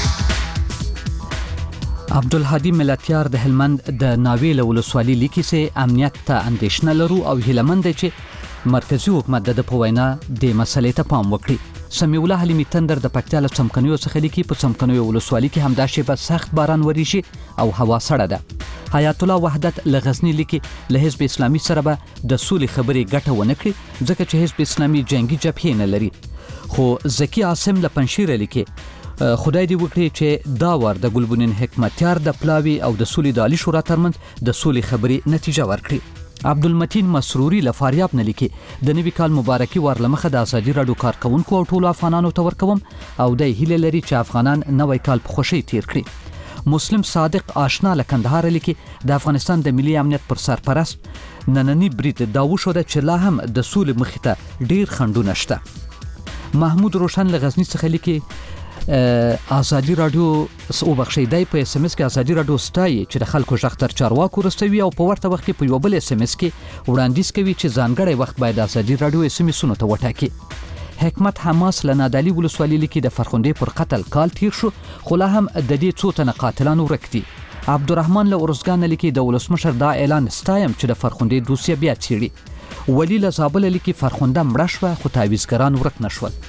عبدالهادي ملتیار د هلمند د ناویل ولسوالۍ لیکي چې امنیت ته اندېښنه لرو او هیله مند چې مرکزی حکومت د په وینا د مسلې ته پام وکړي. سمیع الله حلیمي تندر د پکتیا له څمکنیو څخه لیکي په څمکنیو ولسوالۍ کې همدا شیبه سخت باران وریږي او هوا سړه ده. حیات الله وحدت له غزنی لیکي له حزب اسلامي سره به د سولې خبرې ګټه ونه کړي ځکه چې حزب اسلامي جنگي جبهې نه لري. خو زکی عاصم له پنشیر لیکي خدای دې وکړي چې دا ور د ګلبنین حکمتیار د پلاوی او د سولې د عالی شورا ترمنځ د سولې خبرې نتیجه ورکړي. عبدالمتین مسروري له فاریاب نه لیکي د نوي کال مبارکي ور لمخه د ازادي راډیو کارکونکو او ټولو افغانانو ته ورکوم او د هیله لري چې افغانان نوی کال په خوشي تیر کړي. مسلم صادق آشنا له کندهار لیکي د افغانستان د ملي امنیت پر سرپرست نننی برید دا وشو چې لا هم د سولې مخې ته ډیر خنډونه شته. محمود روشن له غزنی څخه لیکي ازادي راډیو او بخښي دای په اس ام اس کې ازادي راډیو ستای چې د خلکو ژغ تر چارواکو رسوي او په ورته وخت کې په یو بل اس ام اس کې وړاندیز کوي چې ځانګړی وخت باید ازادي راډیو اس ام اسونو ته وټاکي. حکمت حماس له نادالي ولسوالۍ لیکي د فرخندې پر قتل کال تیر شو خو لا هم د دې څو تنه قاتلان ورک دي. عبدالرحمن له ورزګان لیکي د ولسمشر دا اعلان ستایم چې د فرخندې دوسیه بیا څیړي. ولی له زابل لیکي فرخنده مړه شوه خو تعویضګران ورک نشول.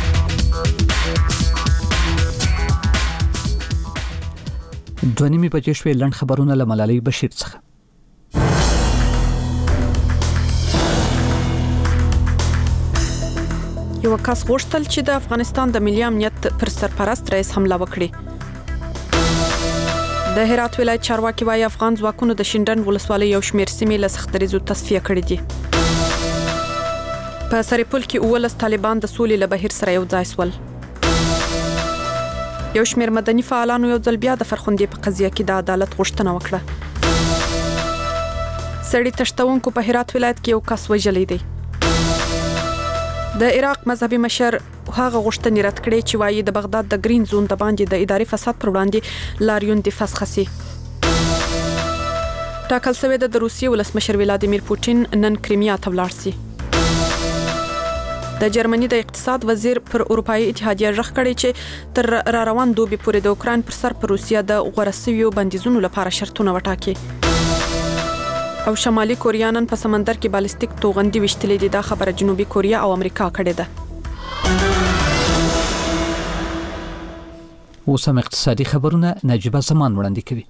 دوه نیمې بجې شوې. لنډ خبرونه له ملالۍ بشیر څخه.
یو کس غوښتل چې د افغانستان د ملي امنیت پر سرپرست رئیس حمله وکړي. د هرات ولایت چارواکي وايي افغان ځواکونو د شینډن ولسوالۍ یو شمېر سیمې له سختریزو تصفیه کړې دي. په سرپل کې اولس طالبان د سولې له بهیر سره یو ځای شول. یو شمېر مدني فعالانو یو ځل بیا د فرخندې په قضیه کې د عدالت غوښتنه وکړه. سړي تشتونکو په هرات ولایت کې یو کس وژلی دی. د عراق مذهبي مشر هغه غوښتنې رد کړې چې وايي د بغداد د گرین زون د باندې د اداري فساد پر وړاندې لاریون د فسخسي. ټاکل شوی د روسیې ولسمشر ولادیمیر پوتین نن کریمیا ته ولاړ شي. د جرمني د اقتصاد وزیر پر اروپאי اتحادیه رغ کړی چې تر را روان دوبي پورې د اوکران پر سر پر روسیا د غورسویو بندیزونو لپاره شرطونه وټاکي. او شمالي کوریا نن په سمندر کې بالستیک توغندي وشتلې دي. دا خبره جنوبي کوریا او امریکا کړې ده.
اوس هم اقتصادي خبرونه نجيبه زمان وړاندې کوي.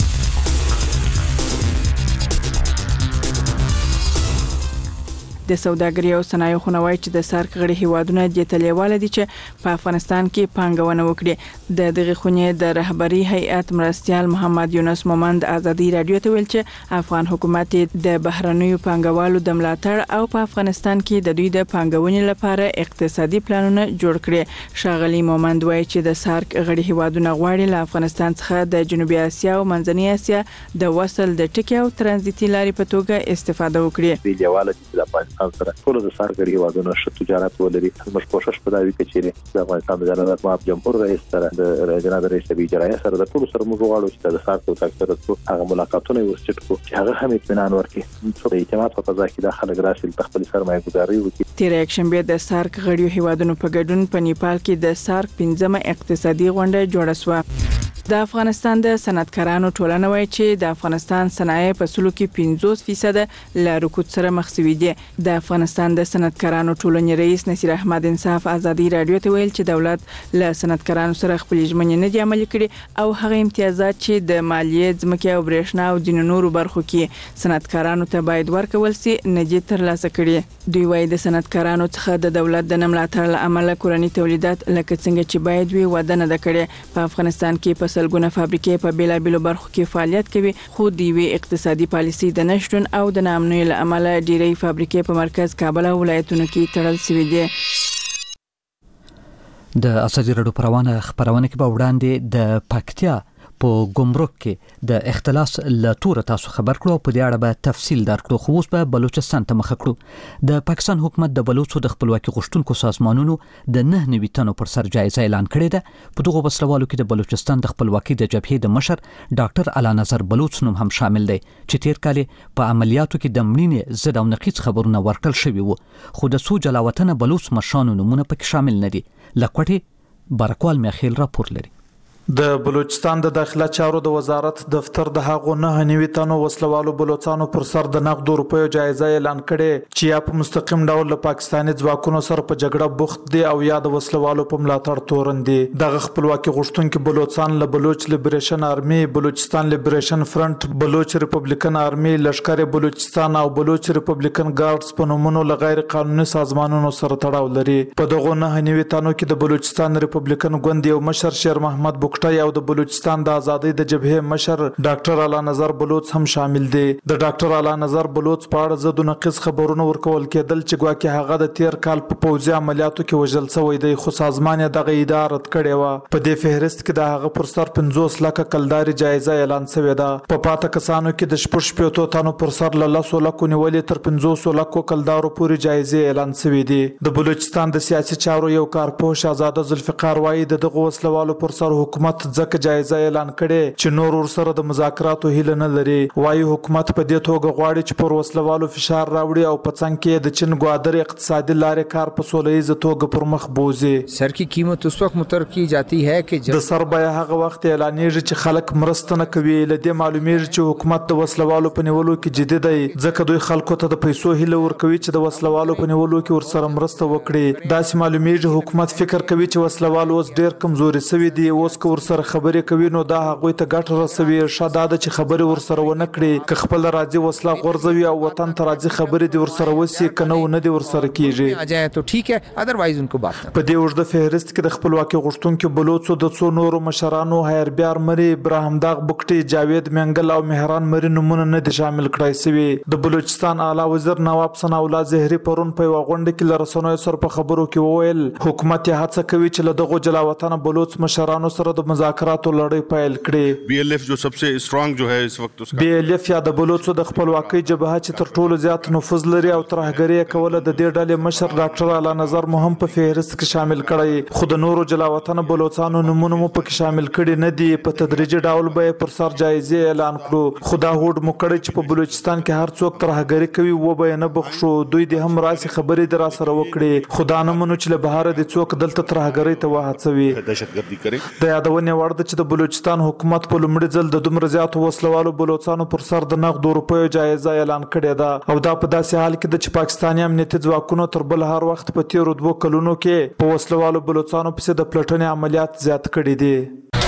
د سوداګرۍ او صنایعو خونوای چې د سارک غړي هیوادونه د تلیواله دي چې په افغانستان کې پانګونه وکړي. د دغه خونې د رهبری هیئت مرستيال محمد یونس مومند ازادي رادیو ته ویل چې افغان حکومت د بهرنیو پانګوالو د ملاتړ او په افغانستان کې د دوی د پانګونې لپاره اقتصادي پلانونه جوړ کړي. ښاغلي مومند وایي چې د سارک غړي هیوادونه غواړي له افغانستان څخه د جنوبي اسیا او منځنۍ اسیا د وصل د ټکی او ترانزیتي لارې په توګه استفاده وکړي.
سره ټول د سرګړي هیوادونو ش تجارت ولري. موږ کوشش کوو چې د افغانستان د جنرال ماب جمهور رئیس سره د جناب رئیس طبي اجرایه سره د ټول سره موږ غواړو چې د سارک او تاکترت هغه ملاقاتونه ورسټ کو چې هغه هم اطمینان ورکړي چې د اعتماد په فضا کې د خلک راشي خپل سرمایه ګذاري وکړي.
تیر یک شنبه د سارک غړي هیوادونو په ګډون په نیپال کې د سارک پنځمه اقتصادي غونډه جوړه شوه. د افغانستان د صنعتکارانو ټولنه وایي چې د افغانستان صنایع په سلو کې پنځوس فیصد له رکود سره مخ شوي دي. د افغانستان د صنعتکارانو ټولنې رئیس نصیر احمد انصاف ازادي رادیو ته ویل چې دولت له صنعتکارانو سره خپل ژمنې نه دي عملي کړي او هغه امتیازات چې د مالیې ځمکې او برېښنا او ځینو نورو برخو کې صنعتکارانو ته باید ورکول شي نه دي ترلاسه کړي. دوی وایي د صنعتکارانو څخه د دولت د نه ملاتړ له امله کورني تولیدات لکه څنګه چې باید وي وده نه ده کړې. په افغانستان کې په سلګونه فابریکې په بیلابیلو برخو کې فعالیت کوي خو د وی اقتصادي پالیسي د نشټون او د نامنوي له امله ډیری فابریکې په مرکز کابل او ولایتونو کې تړل شوې دي.
د ازادي راډیو پروانه خبرونه کې به وړاندې د پکتیا په ګمرک کې د اختلاس له تور تاسو خبر کړو په دې اړه به تفصیل درکړو. خو اوس به بلوچستان ته مخ کړو. د پاکستان حکومت د بلوچو د خپلواکي غوښتونکو سازمانونو د نه نوي تنو پر سر جایزه اعلان کړې ده. په دغه وسلوالو کې د بلوچستان د خپلواکي د جبهې د مشر ډاکټر اعلی نظر بلوچ نوم هم شامل دی چې تیر کال په عملیاتو کې د مړینې ضد او نقیض خبرونه ورکړل شوي وو. خو د سو جلاوطن بلوچ مشرانو نومونه پکې شامل نه دي. لکوټي برکوال میخیل راپور لري.
د بلوچستان د داخله چارو د وزارت دفتر د هغو نه نیوي تنو وسلوالو بلوچستانو پر سر د نقدو روپیو جایزه اعلان کړي چې یا په مستقیم ډول له پاکستاني ځواکونو سره په جګړه بوخت دي او یا د وسلوالو په ملاتړ تورن دي. دغه خپلواکي غوښتونکي بلوچستان له بلوچ لیبریشن آرمي، بلوچستان لیبریشن فرنٹ، بلوچ ریپبلیکن آرمي، لشکر بلوچستان او بلوچ ریپبلیکن ګارډز په نومونو له غیر قانوني سازمانونو سره تړاو لري. په دغه نه نیوي تنو کې د بلوچستان ریپبلیکن ګوند یو مشر شیر محمد بوکټای او د بلوچستان د ازادۍ د جبهې مشر ډاکټر اعلی نظر بلوچ هم شامل دي. د ډاکټر اعلی نظر بلوچ په اړه زدو نقیض خبرونه ورکول کېدل چې ګواکې هغه د تیر کال په پوځي عملیاتو کې وژل شوی دی، خو سازمان یې دغه ادعا رد کړې وه. په دې فهرست کې د هغه پر سر پنځوس لکه کلداري جایزه اعلان شوې ده. په پاته کسانو کې د شپږ شپېتو تنو پر سر له لسو لکو نیولې تر پنځوسو لکو کلدارو پورې جایزې اعلان شوې دي. د بلوچستان د سیاسي چارو یو کارپوه شهزاده ذوالفقار وایي د دغه وسلوالو پر سر حکومت ځکه جایزه اعلان کړي چې نور ورسره د مذاکراتو هیله نه لري. وایي حکومت په دې توګه غواړي چې پر وسلوالو فشار راوړي او په څنګ کې د چین ګوادر اقتصادي لارې کار په سولهییز توګه پر مخ بوزي.
سر کی قیمت اس وقت متر کی جاتی ہے کہ
د سر بیه هغه وخت اعلانېږي چې خلک مرسته نه کوي. له دې معلومیږي چې حکومت د وسلوالو په نیولو کې جدي دی، ځکه دوی خلکو ته د پیسو هیله ورکوي چې د وسلوالو په نیولو کې ورسره مرسته وکړي. داسې معلومیږي حکومت فکر کوي چې وسلوال اوس ډیر کمزوري شوي دي، اوس که ورسره خبرې کوي نو دا هغوی ته ګټه رسوي. ښه دا ده چې خبرې ورسره ونه کړي، که خپل راځي وسله غورځوي او وطن ته راځي خبرې دې ورسره وسي، که نه ونه دې ورسره کیږي. په دې اوږده فهرست کې د خپلواکي غوښتونکو بلوڅو د څو نورو مشرانو هایربیار مري، ابراهیم داغ بوکټي، جاوید منګل او مهران مري نومونه نه دي شامل کړای شوي. د بلوچستان اعلی وزیر نواب ثناء الله زهري پرون په یوه غونډه کې له رسنیو سره په خبرو کې وویل حکومت یې هڅه کوي چې له دغو جلا وطنه بلوڅ مشرانو سره د مذاکراتو لړۍ پیل کړي.
بی ایل ایف جو سب سے اسټرانګ جو ہے اس وقت اس کا
بی ایل ایف یا د بلوڅو د خپلواکۍ جبهه چې تر ټولو زیات نفوذ لري او ترهګري کوله د دې ډلې مشر ډاکټر اعلی نظر مو هم په فهرست کې شامل کړی، خو د نورو جلا وطنه بلوڅانو نمونه مو پکې شامل کړي نه دي. په تدریجي ډول به پر سر جایزې اعلان کړو، خو دا هوډ مو کړی چې په بلوچستان کې هر څوک ترهګري کوي و به نه بخښو. دوی دې هم راسي خبرې در سره وکړي، خو دا نه منو چې له بهر د څوک دلته ترهګري ته وهڅوي.
دهشتګردي کوي.
د یادونې وړ ده چې د بلوچستان حکومت په لومړي ځل د دومره زیاتو وسلوالو بلوڅانو پر سر د نقدو روپیو جایزه اعلان کړې ده، او دا په داسې حال کې ده چې پاکستاني امنیتي ځواکونو تر بل هر وخت په تیرو دوو کلونو کې په وسلوالو بلوڅانو پسې د پلټنې عملیات زیات کړي دي.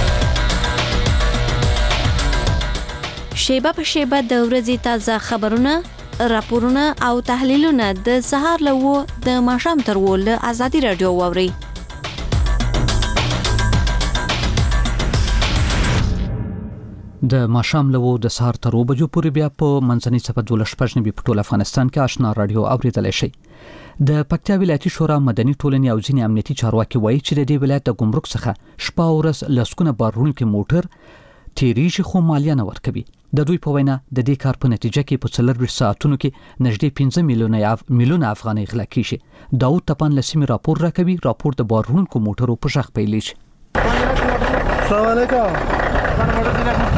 شیبه په شیبه د ورځې تازه خبرونه، راپورونه او تحلیلونه د سهار له وو د ماښام تر وو له ازادي رادیو واورئ.
د ماښام له وو د سهار تر اوو بجو پورې بیا په منځنۍ صفحه دولس شپږ نوي په ټول افغانستان کې آشنا رادیو اوریدلی شئ. د پکتیا ولایتي شورا مدني ټولنې او ځینې امنیتي چارواکي وایي چې د دې ولایت د ګمرک څخه شپه او ورځ لسګونه بارونکي موټر تیریږي خو مالیه نه ورکوي. د دوی په وینا د دې کار په نتیجه کې په څلرویشت ساعتونو کې نږدې پنځه میلیونه میلیونه افغانۍ غلا کیږي. داود تپان له سیمې راپور راکوي. راپور د بارونکو موټرو په غږ پیلېږي.
السلام علیکم.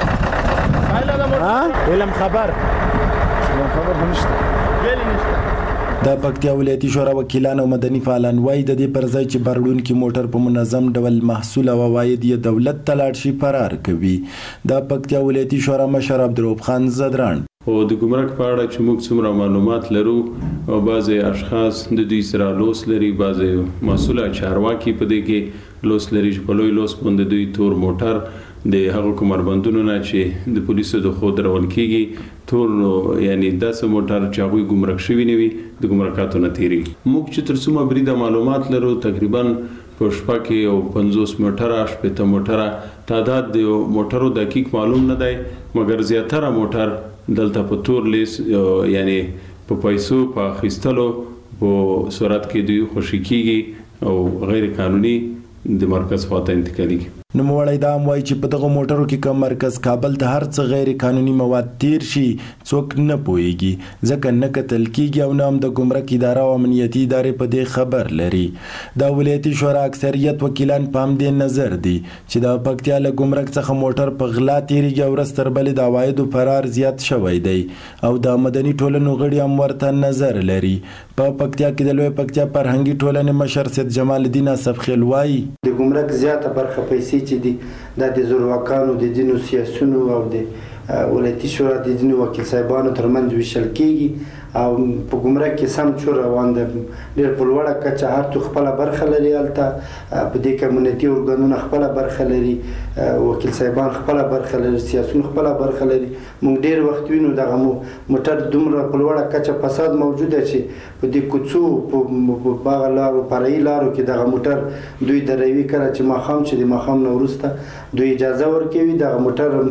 علم خبر خبر نشته
د پکتیا ولایتي شورا وکیلان او مدني فعالان وایي د دې پر ځای چې بارونکي موټر په منظم ډول محصول او عواید یې دولت ته لاړ شي فرار کوي. د پکتیا ولایتي شورا مشر عبدالرؤف خان زدران
او د ګمرک په اړه چې موږ څومره معلومات لرو او بعضې اشخاص د دوی سره لوس لري، بعضې مسؤله چارواکي په دې کې لوس لري چې په لوی لوس باندې دوی تور موټر د هغو کمربندونو نه چې د پولیسو د خوا درول کېږي تور یعنی داسې موټر چې هغوی ګمرک شوي نه وي د ګمرکاتو نه تیریږي. موږ چې تر څومره بریده معلومات لرو تقریبا په شپه کې یو پنځوس موټره شپېته موټره تعداد د موټرو دقیق معلوم نه دی، مګر زیاتره موټر دلته په تور لیس یعنی په پیسو په اخیستلو په صورت کې دوی خوشي کېږي او غیر قانوني د مرکز خواته انتقالېږي.
نوموړی دا هم وایي چې په دغه موټرو کې که مرکز کابل ته هر څه غیر قانوني مواد تیر شي څوک نه پوهیږي، ځکه نه کتل کیږي او نه هم د ګمرک اداره او امنیتي ادارې په دې خبر لري. د ولایتي شورا اکثریت وکیلان په همدې نظر دي چې د پکتیا له ګمرک څخه موټر په غلا تیریږي او ورځ تر بلې د عوایدو فرار زیات شوی دی او د مدني ټولنو غړي هم ورته نظر لري. په پکتیا کې د لوی پکتیا فرهنګي ټولنې مشر سید جمال الدین اسفخیل وایي
د ګمرک زیاته برخه پیسې چې دي د زورواکانو د دینو سیاسونو او د ولایتي شورا د دینو وکیل صاحبانو ترمنځ ویشل کېږي او په ګمرک کې سم چور روان ده ډېر په لوړه کچه هر څوک خپله برخه لري هلته په دې کمیونټي ارګانونه خپله برخه لري وکیل صاحبان خپله برخه لري سیاسون خپله برخه لري موږ ډېر وخت وینو دغه موټر دومره په لوړه کچه فساد موجوده چې په دې کوڅو په باغ لارو فرعي لارو کې دغه موټر دوی دروي کله چې ماښام چې د ماښام نه وروسته دوی اجازه ورکوي دغه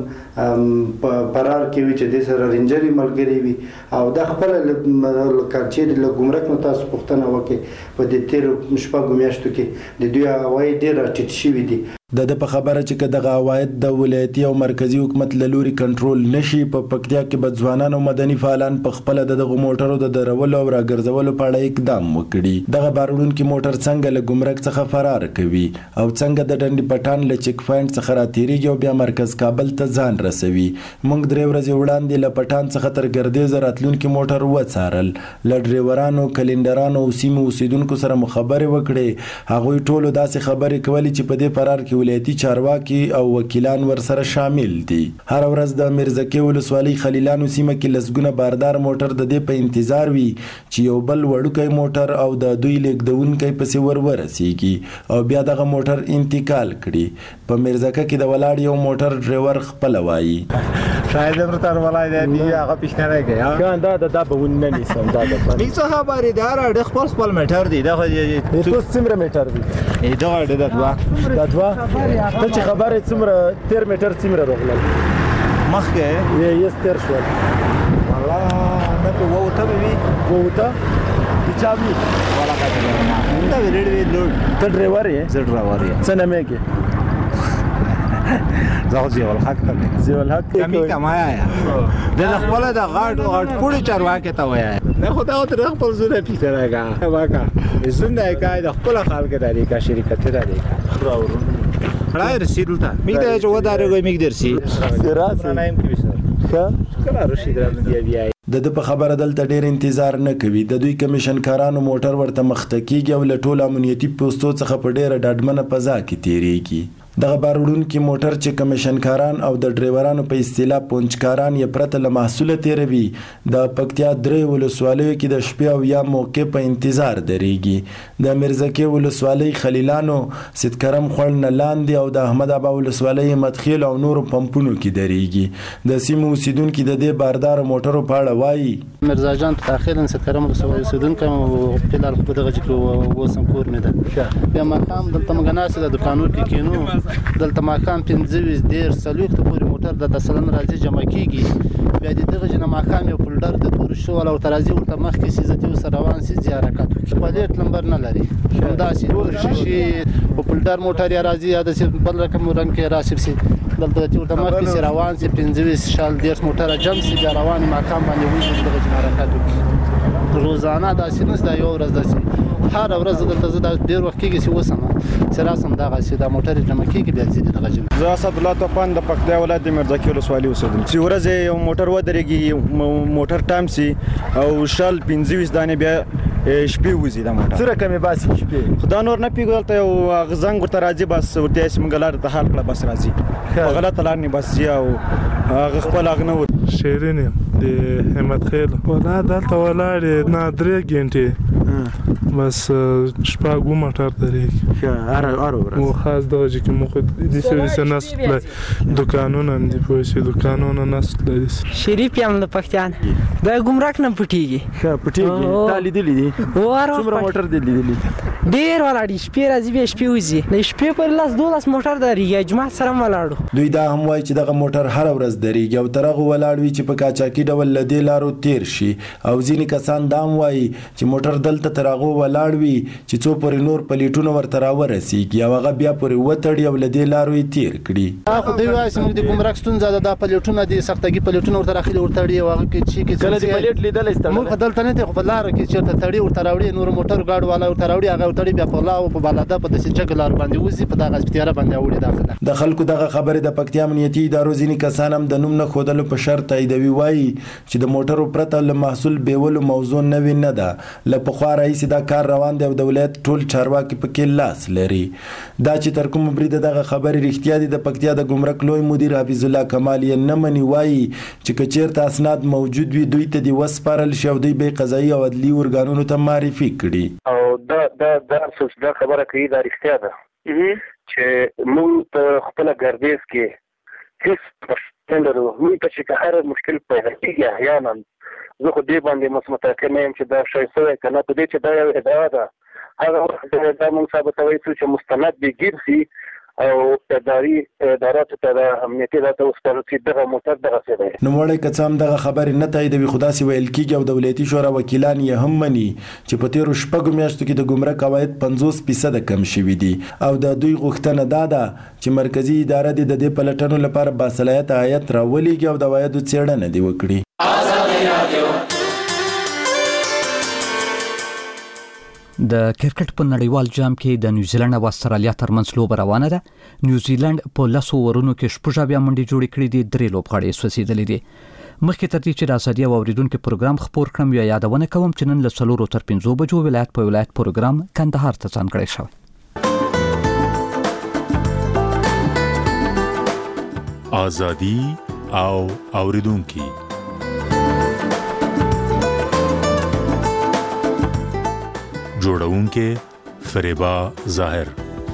موټر فرار کوي چې د سره رینجري ملګري وي او دا خپله لکه چې له ګمرک نه تاسو پوښتنه وکړئ په دې تېرو شپږو میاشتو کې د دوی عواید ډېر راټیټ شوي دي
د د په خبره چې که دغه عواید د ولایتي او مرکزی حکومت له لوري کنټرول نشي په پکتیا کې به ځوانان او مدني فعالان په خپله د دغه موټرو د درولو او راګرځولو په اړه اقدام وکړي دغه باروړونکي موټر څنګه له ګمرک څخه فرار کوي او څنګه د ډنډي پټان له چیک پوینټ څخه راتېرېږي او بیا مرکز کابل ته ځان رسوي موږ درې ورځې وړاندې له پټان څخه تر ګردیزه راتلونکي موټر وڅارل له ډریورانو کلینډرانو او سیمو اوسیدونکو سره مو خبرې وکړې هغوی ټولو داسې خبرې کولې چې په دې فرار کې ولایتي چارواکي او وکیلان ورسره شامل دي هر ورځ د میرزکې ولسوالۍ خلیلانو سیمه کې لسګونه باردار موټر د دې په انتظار وي چې یو بل وړوکی موټر او د دوی لیږدونکی پسې ور ورسیږي او بیا دغه موټر انتقال کړي په میرزکه کې د ولاړ یو موټر ډریور خپله وایي
شاید امروتر ولای دی بی هغه پیښنه کوي
ګان دا د دا به ونه نیسم دا د
هیڅ خبرې دا را خپل خپل میټر دی دا خو
تو څومره میټر دی
دا د دوا
د دوا ته چې خبرې څومره تیر میټر څومره راغلل
مخکې
یې یې ستر شو
والله نه په ووته وی
ووته د چا وی
ولا کاته دا ویلډ وی لوډ
ته ډرایور یې
زه ډرایور یم
څه نامه کې
زه زیول حق ته
زیول حق ته
کمی کمایا د خپل د غاټ غاټ پوری چارواکه ته وایي نه خو دا تر خپل زونه پیته راګه واکا زنده کای د خپل خلک د اړیکا شرکت ته راځي خړای رسیدل تا میګ د جو ودارې کوي میګ درسي
راځي
نه ایم کې ښه کله رشید راځي بیا
د د په خبره دلته ډیر انتظار نه کوي د دوی کمیشنکارانو موټر ورته مخته کیږي او له ټولو امنیتي پوسټو څخه په ډیره ډاډمنه فضا کې تیریږي دغه باروړونکي موټر چې کمیشنکاران او د ډرایورانو په اصطلاح پونچکاران یې پرته له محصوله تیروي د پکتیا درې ولسوالیو کې د شپې او یا موقع په انتظار درېږي د میرزکې ولسوالۍ خلیلانو سیدکرم خوړ نه لاندې او د احمد ابا ولسوالۍ مدخیل او نورو پمپونو کې درېږي د سیمو اوسیدونکي د دې باردار موټرو په اړه وایي
مرزا جان داخل سیدکرم ولسوالۍ اوسیدونکي فلال په دغه چې وسم کور مې ده بیا مقام دلته مګناسه د دکانو کې کینو دلته ماکام پنځه ډیر سلوک ته پوری موټر د دسلن راځي جمع کیږي بیا د دغه جن ماکام یو پلډر د تور شو او ترازی ورته مخ کې سيزتي وسره روان سي زیارت کوي پلیټ نمبر نه لري دا سي تور شي په پلډر موټر یا راځي یا د بل رقم رنگ کې راسي سي دلته چې ورته مخ کې روان سي پنځه شال ډیر موټر جمع سي روان ماکام باندې وځي دغه جن حرکت روزانه دا سي نس دا یو ورځ دا سي هر ورځ دلته زه د ډیر وخت کېږي چې وسم سره سم دغه چې دا موټر جمع کېږي بیا ځي دغه جن
زه اسد الله توپان د پکتیا ولایت د مرزکې ولسوالۍ اوسېدم چې ورځ یو موټر ودرېږي موټر ټایم سي او شل پنځه ویشت دانې بیا شپې وځي دا موټر
څه رقم باسي شپې
خدا نور نه پیګول ته یو غزنګ ورته راځي بس ورته سم ګلار ته حال کړه بس راځي په غلط لار نه بس یا هغه خپل اغنه
شیرین د همت خیل ولا دلته ولاړ نه درې غنټې بس شپږ موټر درې
ښه ار ار
او خاص د چې موږ د سوي ناس دکانونه دي په سي دکانونه ناس لري
شریف یم د پښتون د ګمرک نه پټیږي
ښه پټیږي تالي دي دي
واره
څومره موټر دي دي
ډیر ولاړ شپې راځي به شپې وځي د شپې پر لاس دوه موټر درېږي جمعه سره ولاړو
دوی دا هم وایي چې دغه موټر هر ورځ درېږي او ترغه ولاړ وي چې په کاچاکي ډول لدې لارو تیر شي او ځینې کسان دا هم وایي چې موټر دلته دلته تراغو ولاړ وي چې څو پورې نور پلیټونه ورته راورسیږي او هغه بیا پورې وتړي او له دې لارو یې تیر کړي.
خو دوی وایي چې موږ د ګمرک ستونزه ده، دا پلیټونه دي سختګي پلیټونه ورته راخلي ورته تړي او هغه کې چې
کله د پلیټ لیدل است
موږ دلته نه دی خو په لار کې چیرته تړي ورته راوړي نور موټر ګاډ والا ورته راوړي هغه تړي بیا په لاو په بالاده په داسې جګ لار باندې وځي په دغه سپیاره باندې وړي داخله.
د خلکو دغه خبره د پکتیا امنیتي ادارو ځینې کسان هم د نوم نه ښودلو په شرط تاییدوي، وایي چې د موټرو پرته له محصول بیولو موضوع نوې نه ده. له پخوا راهیسې دا کار روان دی او د ولایت ټول چارواکي پکې لاس لري. دا چې تر کومه بریده دغه خبرې رښتیا دي، د پکتیا د ګمرک لوی مدیر حفیظ الله کمال یې نه مني، وایي چې که چېرته اسناد موجود وي دوی ته دې وسپارل شي او دوی به یې قضایي او عدلي ارګانونو ته معرفي کړي.
او دا دا دا څه خبره کوي دا رښتیا ده چې موږ په خپل ګردیز کې هیڅ څنګه موږ ته چې هر مشکل پیدا کیږي احیانا زه خو دې باندې متأکد یم چې دا شی سوی کنه په دې چې دا یو ادعا ده هغه وخت دا موږ ثابتوي چې مستند به ګیر شي او اداري ادارات ته د امنیتي ادارات وسپارل شي دغه موټر دغه څه دی.
نو وړي کڅام دغه خبرې نه تاییدوي خو داسې ویل کېږي او دولتي شورا وکیلان یې هم مني چې په تیرو شپږو میاشتو کې د ګمرک عواید پنځوس فیصده کم شوي دي او د دوی غوښتنه دا ده چې مرکزي اداره دې د دې پلټنو لپاره باصلاحیته هیئت راولېږي او د عوایدو څېړنه دې وکړي.
د کرکټ په نړیوال جام کې د نیوزیلند او استرالیا ترمنځ لوبه روانه ده. نیوزیلند په لسو ورونو کې شپږ بیا منډې جوړې کړې دي، درې لوبغاړي سوځېدلې دي. مخکې تر دې چې د ازادي او اوریدونکو پروګرام خبر کړم یا یادونه کوم چې نن له څلورو تر پنځو بجو ولایت په ولایت پروګرام کندهار ته ځانګړی شوی.
ازادي او اوریدونکو جوړونکې فریبا ظاهر.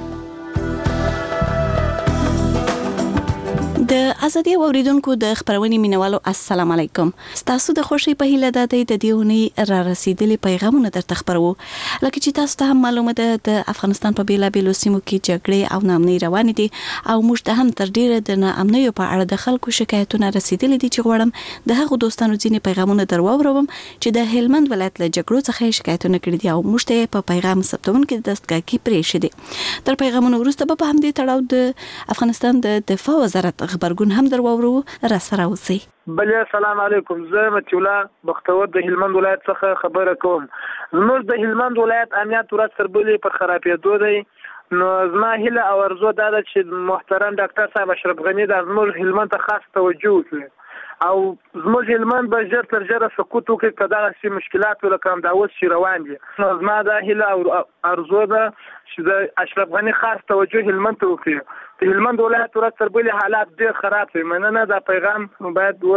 د ازادي اوریدونکو د خبرونې مینوالو السلام علیکم. تاسو د خوشي په هیله ده د دې ونی را رسیدلې پیغامونه درته خبرو. لکه چې تاسو ته هم معلومه ده د افغانستان په بیلابیلو سیمو کې جګړې او نامنۍ روانې دي او موږ ته هم تر ډیره د نامنۍ په اړه د خلکو شکایتونه رسیدلې دي چې غواړم د هغو دوستانو ځینې پیغامونه درواوروم چې د هلمند ولایت له جګړو څخه شکایتونه کړي دي او موږ ته په پیغام ثبتون کې دستګاه کې پرې شدي. تر پیغامونو وروسته به په همدې تړاو د افغانستان د دفاع وزارت خبرګون هم درواورو را سره اوسئ.
بله السلام علیکم، زه متي الله بختور د هلمند ولایت څخه خبره کوم. زموږ د هلمند ولایت امنیت ورځ تر بلې پر خرابېدو دی. نو زما هیله او ارزو دا ده چې محترم ډاکټر صاحب اشرف غني د زموږ هلمند ته خاص توجه وکړي او زموږ هلمند به ژر تر ژره سقوط وکړي که دغسې مشکلات ولکه همدا اوس چې روان دي. نو زما دا هیله او ارزو ده چې د اشرف غني خاص توجه هلمند ته وکړي. د هلمند ولایت ورځ تر بلې حالات ډېر خراب دي. مننه، دا پیغام باید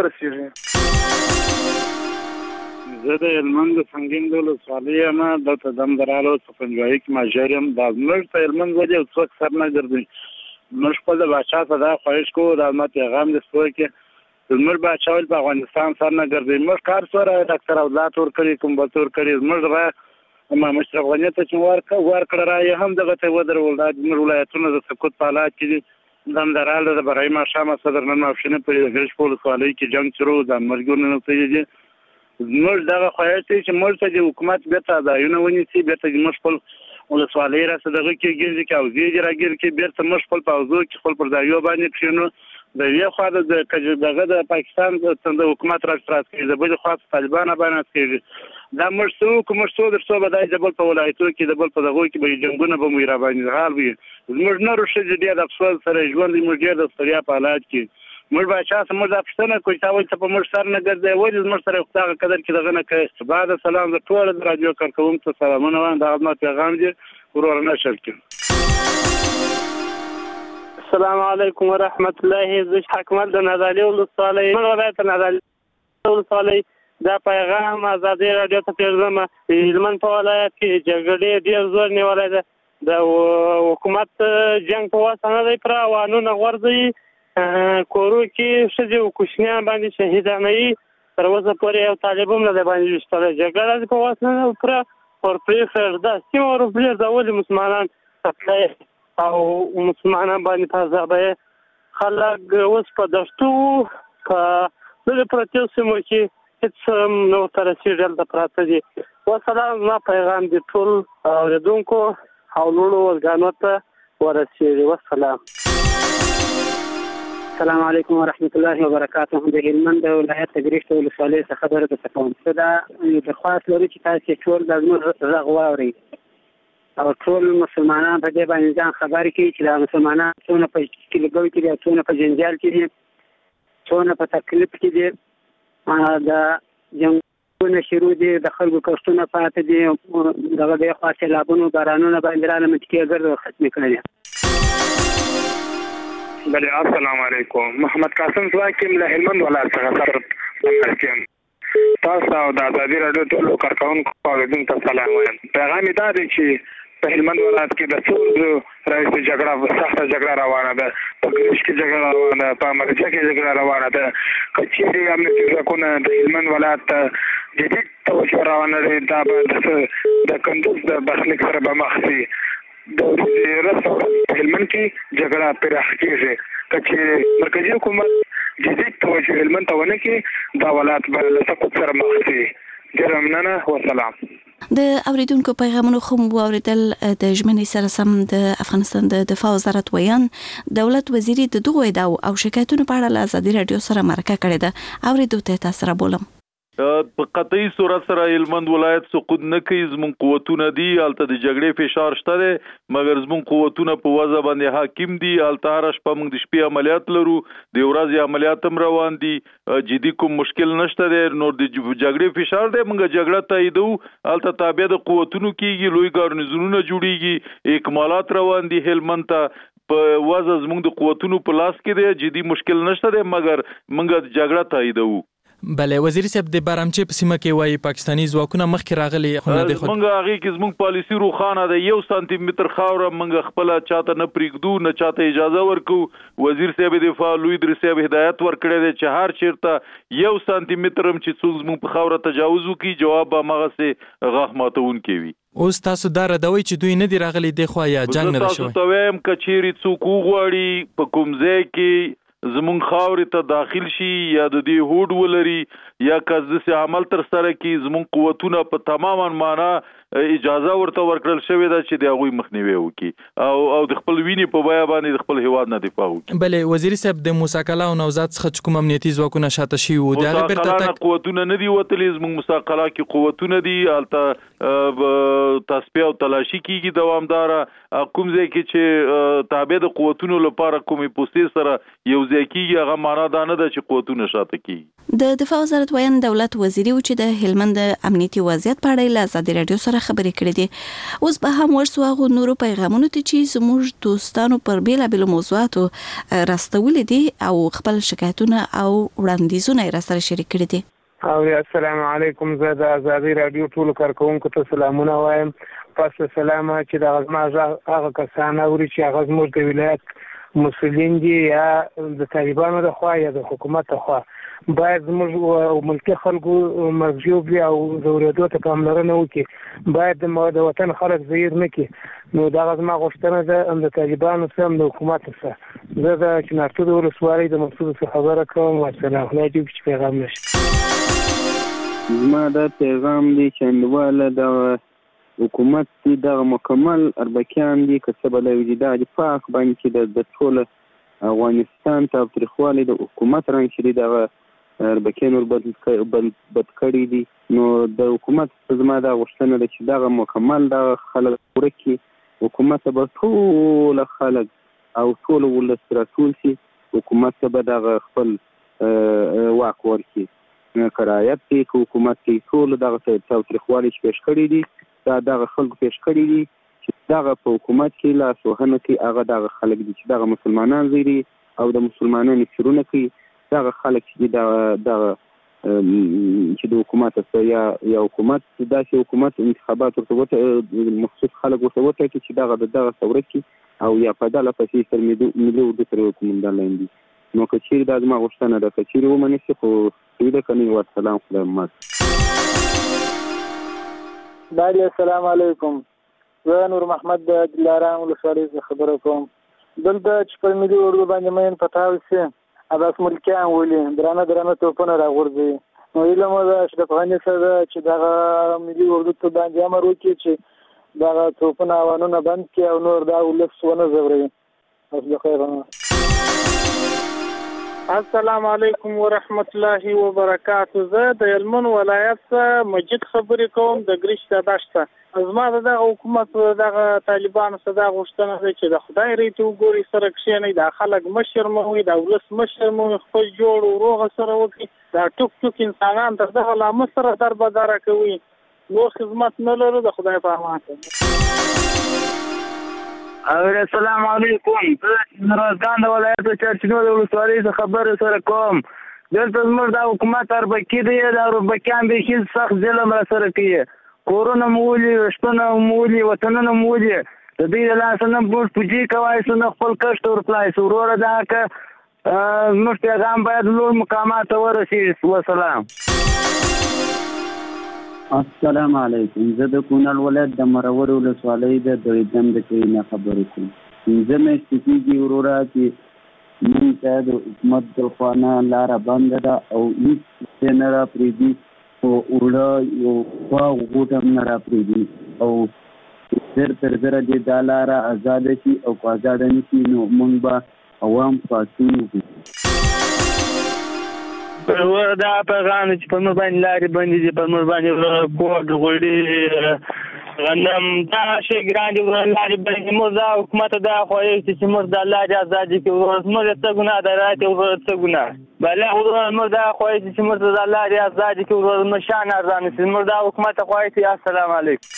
ورسېږي.
زه د هلمند د سنګین د ولسوالۍ یم، دلته دمدرالو څخه پنجوایي کې مهاجر یم. دا زموږ ته هلمند ولې یو څوک سر نه ګرځوي. موږ خپل د باچا ته دا خواهش کوو، دا زما پیغام دی سپوی کې زموږ باچا ولې په افغانستان سر نه ګرځوي. موږ کار سره ډاکټر اولاد ورکړي، کوم بل ورکړي. زموږ دغه امام اشرف غني ته چې ورکړه رایې هم دغه ته ودرول. دا زموږ ولایتونه د سقوط په حالات کې دي. دمدرال د برای ماښام صدر نن ماپښینه په ګرش په ولسوالۍ کې جنګ شروع د مرګونو نه تېږي. موږ دغه خواهش دی چې موږ ته د حکومت بیرته ځایونه ونیسي، بیرته موږ خپل ولسوالۍ راسه دغه کې ګرځي کې او زیږ راګیر کې بیرته موږ خپل پاوزو کې خپل پر ځایو باندې کښینو. د یوې خوا د دغه د پاکستان د حکومت راستراس کوي، د بلې خوا طالبان باندې کوي. دا موږ څه وکړو؟ موږ څو در څو به دا د بل په ولایتونو کې د بل په دغو کې به جنګونه به مو را باندې حال وي. زموږ نرو ښځې ډېر د افسوس سره ژوند دي، موږ ډېر د ستړیا په حالات کې. موږ باچا څه موږ دا پوښتنه کوي چې ولې ته په موږ سر نه ګرځې، ولې زموږ سره خو دغه قدر کې دغه نه کوې. بعد سلام د ټولو د راډیو کارکوونکو ته سلامونه وایم. دغه زما پیغام دی، ورور نشر کړم.
السلام علیکم ورحمت الله. زه حکمت د نادعلي ولسوالۍ موږ ولایت نادعلي ولسوالۍ دا پیغام ازادي راډیو ته پرېږدم. هلمند په ولایت کې جګړې ډېر زور نیولی ده. د حکومت جنګ په واسطه نه دی پوره، وانونه غورځوي، کورو کې ښځې او کوچنیان باندې شهیدانوي. تر اوسه پورې یو طالب هم نه دی باندې ویشتلی. جګړه په واسطه نه پوره ورپرېښه. دا سیمه ورپرېږده مسلمانان قتلوي او مسلمانان باندې په عذابوي. خلک اوس په دښتو په لرې پرتو سیمو کې هېڅ هم نه ورته رسېږي، هلته پراته دي. والسلام. ما پیغام د ټول اوریدونکو او لوړو ورګانو ته ورسیږي. والسلام. السلام علیکم ورحمت الله وبرکاته. د هلمند ولایت تګریشت ولسوالۍ څخه خبره کوم. دا درخواست لري چې تاسو ټول د زموږ غږ واورئ او ټول مسلمانان په دې باندې ځان خبر کړي چې د مسلمانان څونه په کلیګو کې دي، څونه په جنجال کې دي، څونه په تکلیف کې دي. دا جنګونه شروع دي، د خلکو کښتونه پاتې دي، دغه د خوا سیلابونو بارانونه باندې رانه منطقې ګرد ختمې کړي.
بله السلام علیکم. محمد قاسم زواکیم له هلمند ولایت څخه سر مرکم. تاسو او د ازادي راډیو ټول کارکونکو اوریدونکو ته سلام وایم. پیغام یې دا دی چې په هلمند ولایت کې د څو رئیس جګړه سخته جګړه روانه ده، په ګریش کې جګړه روانه ده، په مرجع کې جګړه روانه ده. که چیرې امنیتي ځواکونه د هلمند ولایت ته جدید توجه روانه دی، دا به د کندوز د برخلیک سره به مخ شي. د رسو هلمند کې جګړه پراخ کېږي. که چیرې مرکزي حکومت جدید توجه هلمند ته ونه کړي، دا ولایت به له سقوط سره مخ شي. ډېره مننه. والسلام.
د اوریدونکو پیغامونو خو مو اوریدل. د ژمنې سره سم د افغانستان د دفاع وزارت ویان دولت وزیري د دغو ادعاو او شکایتونو په اړه له ازادي راډیو سره مرکه کړې ده. اوریدو ته تاسو را بولم.
په قطعي صورت سره هلمند ولایت سقوط نه کوي. زموږ قوتونه دي، هلته د جګړې فشار شته دی، مګر زموږ قوتونه په وضع باندې حاکم دي. هلته هره شپه موږ د شپې عملیات لرو، د ورځې عملیات هم روان دي، جدي کوم مشکل نشته دی. نور د جګړې فشار دی، موږ جګړه تاییدو. هلته تابع د قوتونو کېږي، لوی ګارنیزونونه جوړیږي، اکمالات روان دي. هلمند ته په وضع زموږ د قوتونو په لاس کې دی، جدي مشکل نشته دی، مګر موږ جګړه تاییدو.
بله وزیر صاحب د بارامچې په سیمه کې وایي پاکستاني ځواکونه مخکې راغلي خو نه دی خو
موږ هغه کې زموږ پالیسی روخانه ده. یو سانتي متر خاوره موږ خپل چاته نه پریږدو، نه چاته اجازه ورکو. وزیر صاحب دفاع لوی در صاحب هدایت ورکړی دی چې هر چیرته یو سانتي متر هم چې څوک زموږ په خاوره تجاوز وکړي، جواب به هماغسې غاښ ماتونکی وي.
اوس تاسو دا ردوئ چې دوی نه دي راغلي دی خو یا جنګ نه ده شوی؟
تاسو ته وایم که چیرې څوک وغواړي په کوم ځای کې زمونږ خاورې ته داخل شي یا د دې هوډ ولري یا که داسې عمل تر سره کړي، زمونږ قوتونه په تماما معنا اجازه ورته ورکړل شوې ده چې د هغوی مخنیوی وکړي او او د خپل وینې په بیه باندې د خپل هیواد نه دفاع وکړي.
بله وزیر صاحب د موسی قلعه او نوزاد څخه چې کوم امنیتي ځواکونه شاته شوي وو، د هغې بیرته تګ
قوتونه نه دي وتلي. زموږ موسی قلعه کې قوتونه دي، هلته تصفیه او تلاشي کېږي دوامداره. کوم ځای کې چې تابع د قوتونو لپاره کومې پوستې سره یو ځای کېږي، هغه معنا دا نه ده چې قوتونه شاته کېږي.
د دفاع وزارت ویان دولت وزیري و چې د هلمند امنیتي وضعیت په اړه له ازادي راډیو سره خبرې کړې دي. اوس به هم ورسو هغو نورو پیغامونو ته چې زموږ دوستانو پر بیلابیلو موضوعاتو راستولي دي او خپل شکایتونه او وړاندیزونه یې راسره شریک کړي دي.
او السلام علیکم. زه د ازادي راډیو ټولو کارکوونکو ته سلامونه وایم. پس سلام چې د غزما هغه کسان اوري چې هغه زموږ د ولایت مسؤلین دي یا د طالبانو د خوا یا د حکومت د خوا، باید زموږ ملکي خلکو مرجوب دي او ضرورتو ته پاملرنه وکړي. باید د وطن خلک ضعیف نه کړي. نو دغه زما غوښتنه ده هم د طالبانو سره هم د حکومت سره. زه د چنارتو د ولسوالۍ د مسؤل څخه خبره کوم. والسلام. خدای دې چې پیغام نشي.
زما دا پیغام دی چې انډواله د حکومت دی دغه مکمل اربکیان دي که څه به له وجدا دفاع باندې چې د ټول افغانستان تاوتریخوالی د حکومت رنګ چې دی دغه اربکیان وربد کړي دي. نو د حکومت زما دا غوښتنه ده چې دغه مکمل دغه خلک ورک کړي. حکومت ته به ټول خلک او ټول ولس راټول شي، حکومت ته به دغه خپل واک ورکړي. که رعایت کوي، که حکومت کوي، ټول دغه تاوتریخوالی چې پیش کړي دي دا دغه خلکو پیش کړي دي چې دغه په حکومت کې لاس وهنه کوي. هغه دغه خلک دي چې دغه مسلمانان زیري او د مسلمانانو چورونه کوي. دغه خلک چې دغه دغه چې د حکومت سره یا یا حکومت داسې حکومت انتخابات ورته وته مخصوص خلک ورته وټاکي چې دغه دغه ثورت کې او یا په دله پسې سر ملي اردو سره کومندان لاندې. نو که چیرې دا زما غوښتنه ده، که چیرې ومنې شي خو سیده کني. والسلام. خدای مات.
بله السلام علیکم. زه نور محمد د دلارام ولسوالۍ څخه خبره کوم. دلته چې په ملي اردو باندې مین پټاو شي اباس ملکیان ولي درانه درانه توپونه راغورځي. نو علم د اشرف غني سره چې دغه ملي اردو ته باندې امر وکړي چې دغه توپونه اوانونه بند کړي او نور دا ولس ونه ځوروي.
السلام علیکم ورحمت الله وبرکاته. زه د هلمند ولایت څخه مجید خبرې کوم د ګریش د دشته. زما دغه حکومت دغه طالبانو څخه دا غوښتنه ده چې د خدای ریته وګوري سره کښېنئ، د خلک مشر مو وي، د ولس مشر مو وي، خپل جوړ و روغه سره وکړي. دا ټوک ټوک انسانان تر دغه لامه سره دربدره کوي، نور خدمت نه لرو. د خدای په امان.
السلام علیکم. نورستان د ولایت چرچینو د ولسوالۍ څخه خبرې سره کوم. دلته زموږ د حکومت اربکي دی، د اربکیان بیخي سخت ظلم را سره کوي. کورونه مو ولي، شپونه مو ولي، وطنونه مو ولي. د دوی د لاسه نه موږ پوجي کوای شو، نه خپل کښت ورپلای شو. وروره دا که زموږ پیغام باید لوړ مقامات ته ورسېږي. وسلام.
السلام علیکم. زه د کونړ ولایت د مرور ولسوالۍ د دویدم د کلي نه خبرې کوم. پنځه میاشتې کېږي وروره چې موږ ته د حکومت د خوا نه لاره بنده ده او هېڅ شی نه راپرېږدي، خو اوړه یو خوا غوټ هم نه راپرېږدي او زر تر زره دې دا لاره ازاده شي او که ازاده نه شي نو موږ به عوام پاڅون وکړو.
دا پیغام چې په موږ باندې لارې بندې دي، په موږ باندې کوډ غوړي غنم دا شی ګران دي، لارې بندې. موږ دا حکومت دا خواهش چې موږ د لارې ازادي کړو. موږ څه ګناه ده راته ورته څه ګناه بله موږ دا خواهش چې موږ د لارې ازادي کړو، مشان ارزانه شي. موږ دا حکومت خواهش. السلام علیکم.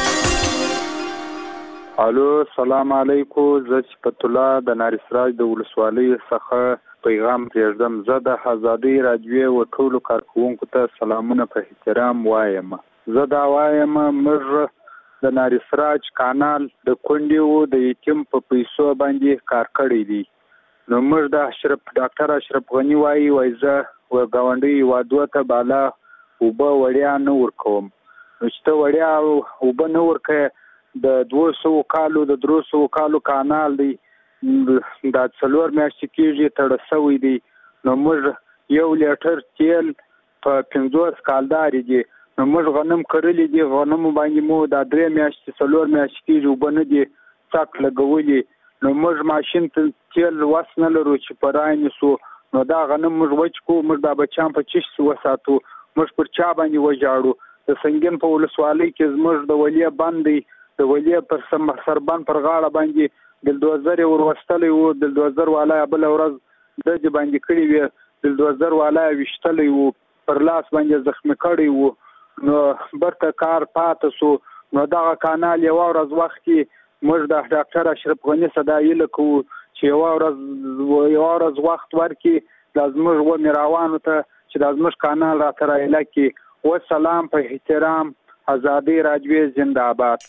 الو السلام علیکم. زه صفت الله د نارسراج د ولسوالۍ څخه پیغام پرېږدم. زه د آزادۍ راډیو و ټولو کارکوونکو ته سلامونه په احترام وایم. زه دا وایم موږ د نارسراج کانال د کونډې و د یتیم په پیسو باندې کار کړی دی. نو موږ د اشرف ډاکټر اشرف غني وایي وایي زه و ګاونډي هېوادو ته بالا اوبه وړیا نه ورکوم. نو چې ته وړیا اوبه نه ورکوې، د دوه سوو کالو د درو سوو کالو کانال دی، دا څلور میاشتې کېږي تړه شوی دی. نو موږ یو لیټر تیل په پنځوس کالدارې دي. نو موږ غنم کرلی دي، غنمو باندې مو دا درې میاشتې څلور میاشتې کېږي اوبه نه دي څک لګولي. نو موږ ماشین ته تیل وس نه لرو چې په رای نیسو. نو دا غنم موږ وچ کړو، موږ دا بچیان په چش وساتو، موږ پر چا باندې وژاړو. د سنګین په ولسوالۍ کې زموږ د ولیه بند دی، د ولیه پر سربند پر غاړه باندې دلدوزر یې ورستلی و. دلدوزر والا بله ورځ ډزې باندې کړي وې، دلدوزر والا یې ویشتلی و، پر لاس باندې زخمي کړی و. نو برته کار پاته سو. نو دغه کانال یوه ورځ وخت کې موږ د ډاکټر اشرف غني څخه دا هیله کوو چې یوه ورځ یوه ورځ وخت ورکړي دا زموږ و مېراوانو ته چې دا زموږ کانال راته رایله کړي. وسلام په احترام. آزادۍ راډیو زنده آباد.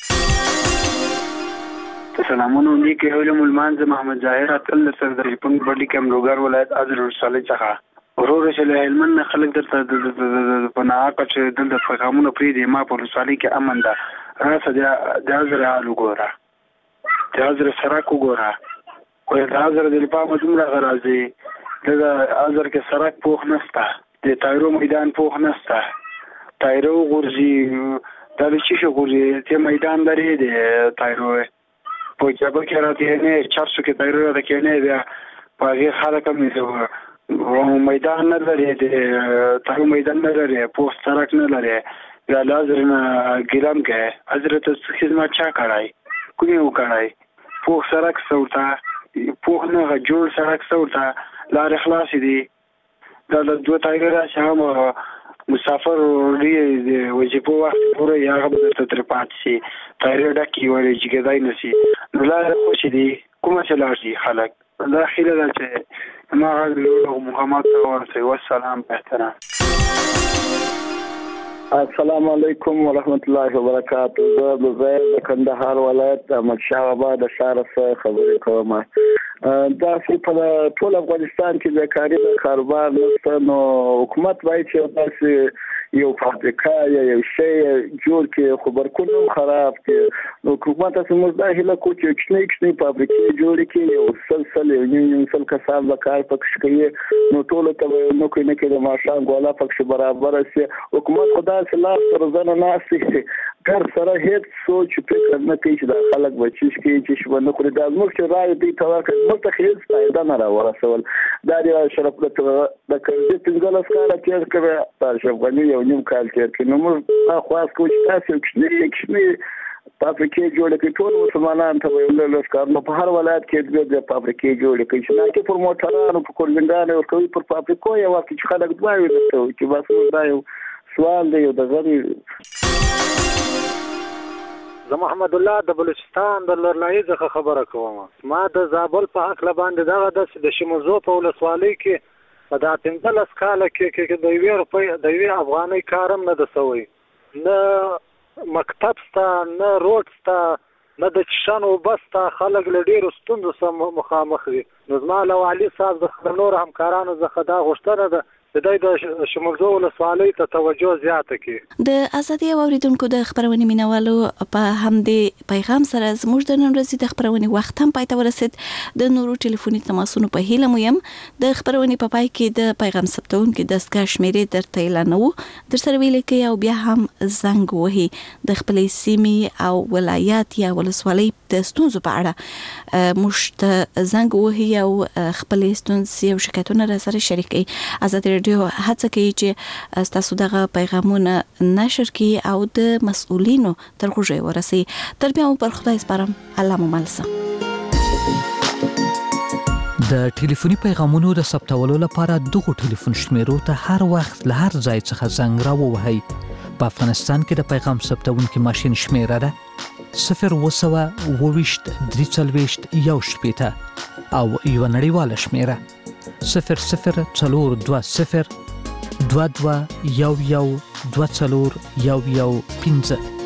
سلامونه نیک علم المانز محمد ظاهر اتل سر د پنګ بډی کم روګر ولایت اذر ولسوالۍ څخه ورور چې هلمند خلک درته د پناه کچ د پیغامونه پری دی. ما په ولسوالۍ کې امن ده راسه د اذر حال وګوره، د اذر سرک وګوره، خو د اذر د لپاره دومره غراځي. د اذر کې سرک پوخ نسته، د تایرو میدان پوخ نسته، تایرو غورځي دا د چی شو غورځي ته میدان لري د تایرو په جبه کې راځي نه چارسو کې تایرو راځي کې نه بیا په هغه خلک هم نه میدان نه لري، د تایرو میدان نه لري، پوخ سرک نه لري. دا لازم ګرام کې حضرت خدمت چا کړای کوي وکړای پوخ سرک سوتا پوخ نه جوړ سرک سوتا لار اخلاص دي. دا د دوه تایرو راځي مسافر دی وجبو وخت پورې هغه به تر تر پات شي تایره ډکی ولې چې کېدای نشي. نو لاره خوش دي کومه چې لاړ شي خلک. دا خیله ده چې ما غږ محمد ورته والسلام په احترام.
السلام علیکم ورحمت الله وبرکاته. زه د زیر د کندهار ولایت د احمدشاه بابا د ښار څخه خبرې کوم. دا چې په ټول افغانستان کې د کاري کاروبار نشته، نو حکومت وایي چې داسې
یو فابریکه یا یو شی جوړ کړي خو برکونه خراب کړي نو حکومت ته موږ دا هیله کوو چې کښنی کښنی فابریکې جوړ کړي یو سلسله یو نیم سل کسان به کار پکښ کوي نو ټول ته نو کوي نه کړي ماشان ګولا پکښ برابر سي حکومت خدا سلاف سره ځنه ناسي ګر سره هیڅ سوچ فکر نه کوي چې دا خلک بچی شي چې شونه خوري دا موږ چې راي دی تور کړي موږ ته هیڅ فائدہ نه راورسول دا دی شرف د د کړي څنګه لاسکاره تیر کړی تاسو غوښنی یو نیم کال تیر کړي نو موږ خاص کوم چې تاسو کښنی کښنی فابریکې جوړ کړي ټول مسلمانان ته ویل لاسکار نو په هر ولایت کې د فابریکې جوړ کړي چې نه کې پر موټرانو په کورلنګانو او کوي پر فابریکو یو وخت چې خلک دوی ورته چې بس دا یو سوال دی د غری
زه محمد الله د بلوچستان د لرلایي څخه خبره کوم ما د زابل په حق لباندې دغه د شموزو په ولسوالۍ کې په دا پنځلس کاله کې د یوې روپۍ د یوې افغانۍ کارم نه د سوی نه مکتب سته نه روډ سته نه د چشن اوبه سته خلک له ډېرو ستونزو سره مخامخ دي نو زما له والي صاحب د نورو همکارانو څخه دا غوښتنه ده د شمولزو ولسوالۍ ته توجه زیاته کړي
د ازادي اوریدونکو د خبرونې مینوالو په همدې پیغام سره زموږ د نن ورځې د خبرونې وخت هم پای ته ورسید د نورو ټلیفوني تماسونو په هیله مو یم د خبرونې په پای کې د پیغام ثبتونکو دستګاه شمیرې درته اعلانوو در سره ویل کې او بیا هم زنګ وهي د خپلې سیمې او ولایت یا ولسوالۍ د ستونزو په اړه موږ ته زنګ وهي او خپلې ستونزې او شکایتونه را سره شریکوي. ازادي راډیو هڅه کوي چې تاسو دغه پیغامونه نشر کړئ او د مسؤلینو تر غوږه ورسوي. تر بیا پر خدای سپارم. الله مو مل شه.
د ټلیفوني پیغامونو د ثبتولو لپاره دغه ټلیفون شمیرو ته هر وخت له هر ځای څخه زنګ راووهئ. په افغانستان کې د پیغام ثبتونکي ماشین شمیره ده صفر وسوه اوويشت درې څلوېښت یو شپېته او یو نړیواله شمیره صفر صفر څلور دوه صفر دوه دوه یو یو دوه څلور یو یو پنځه.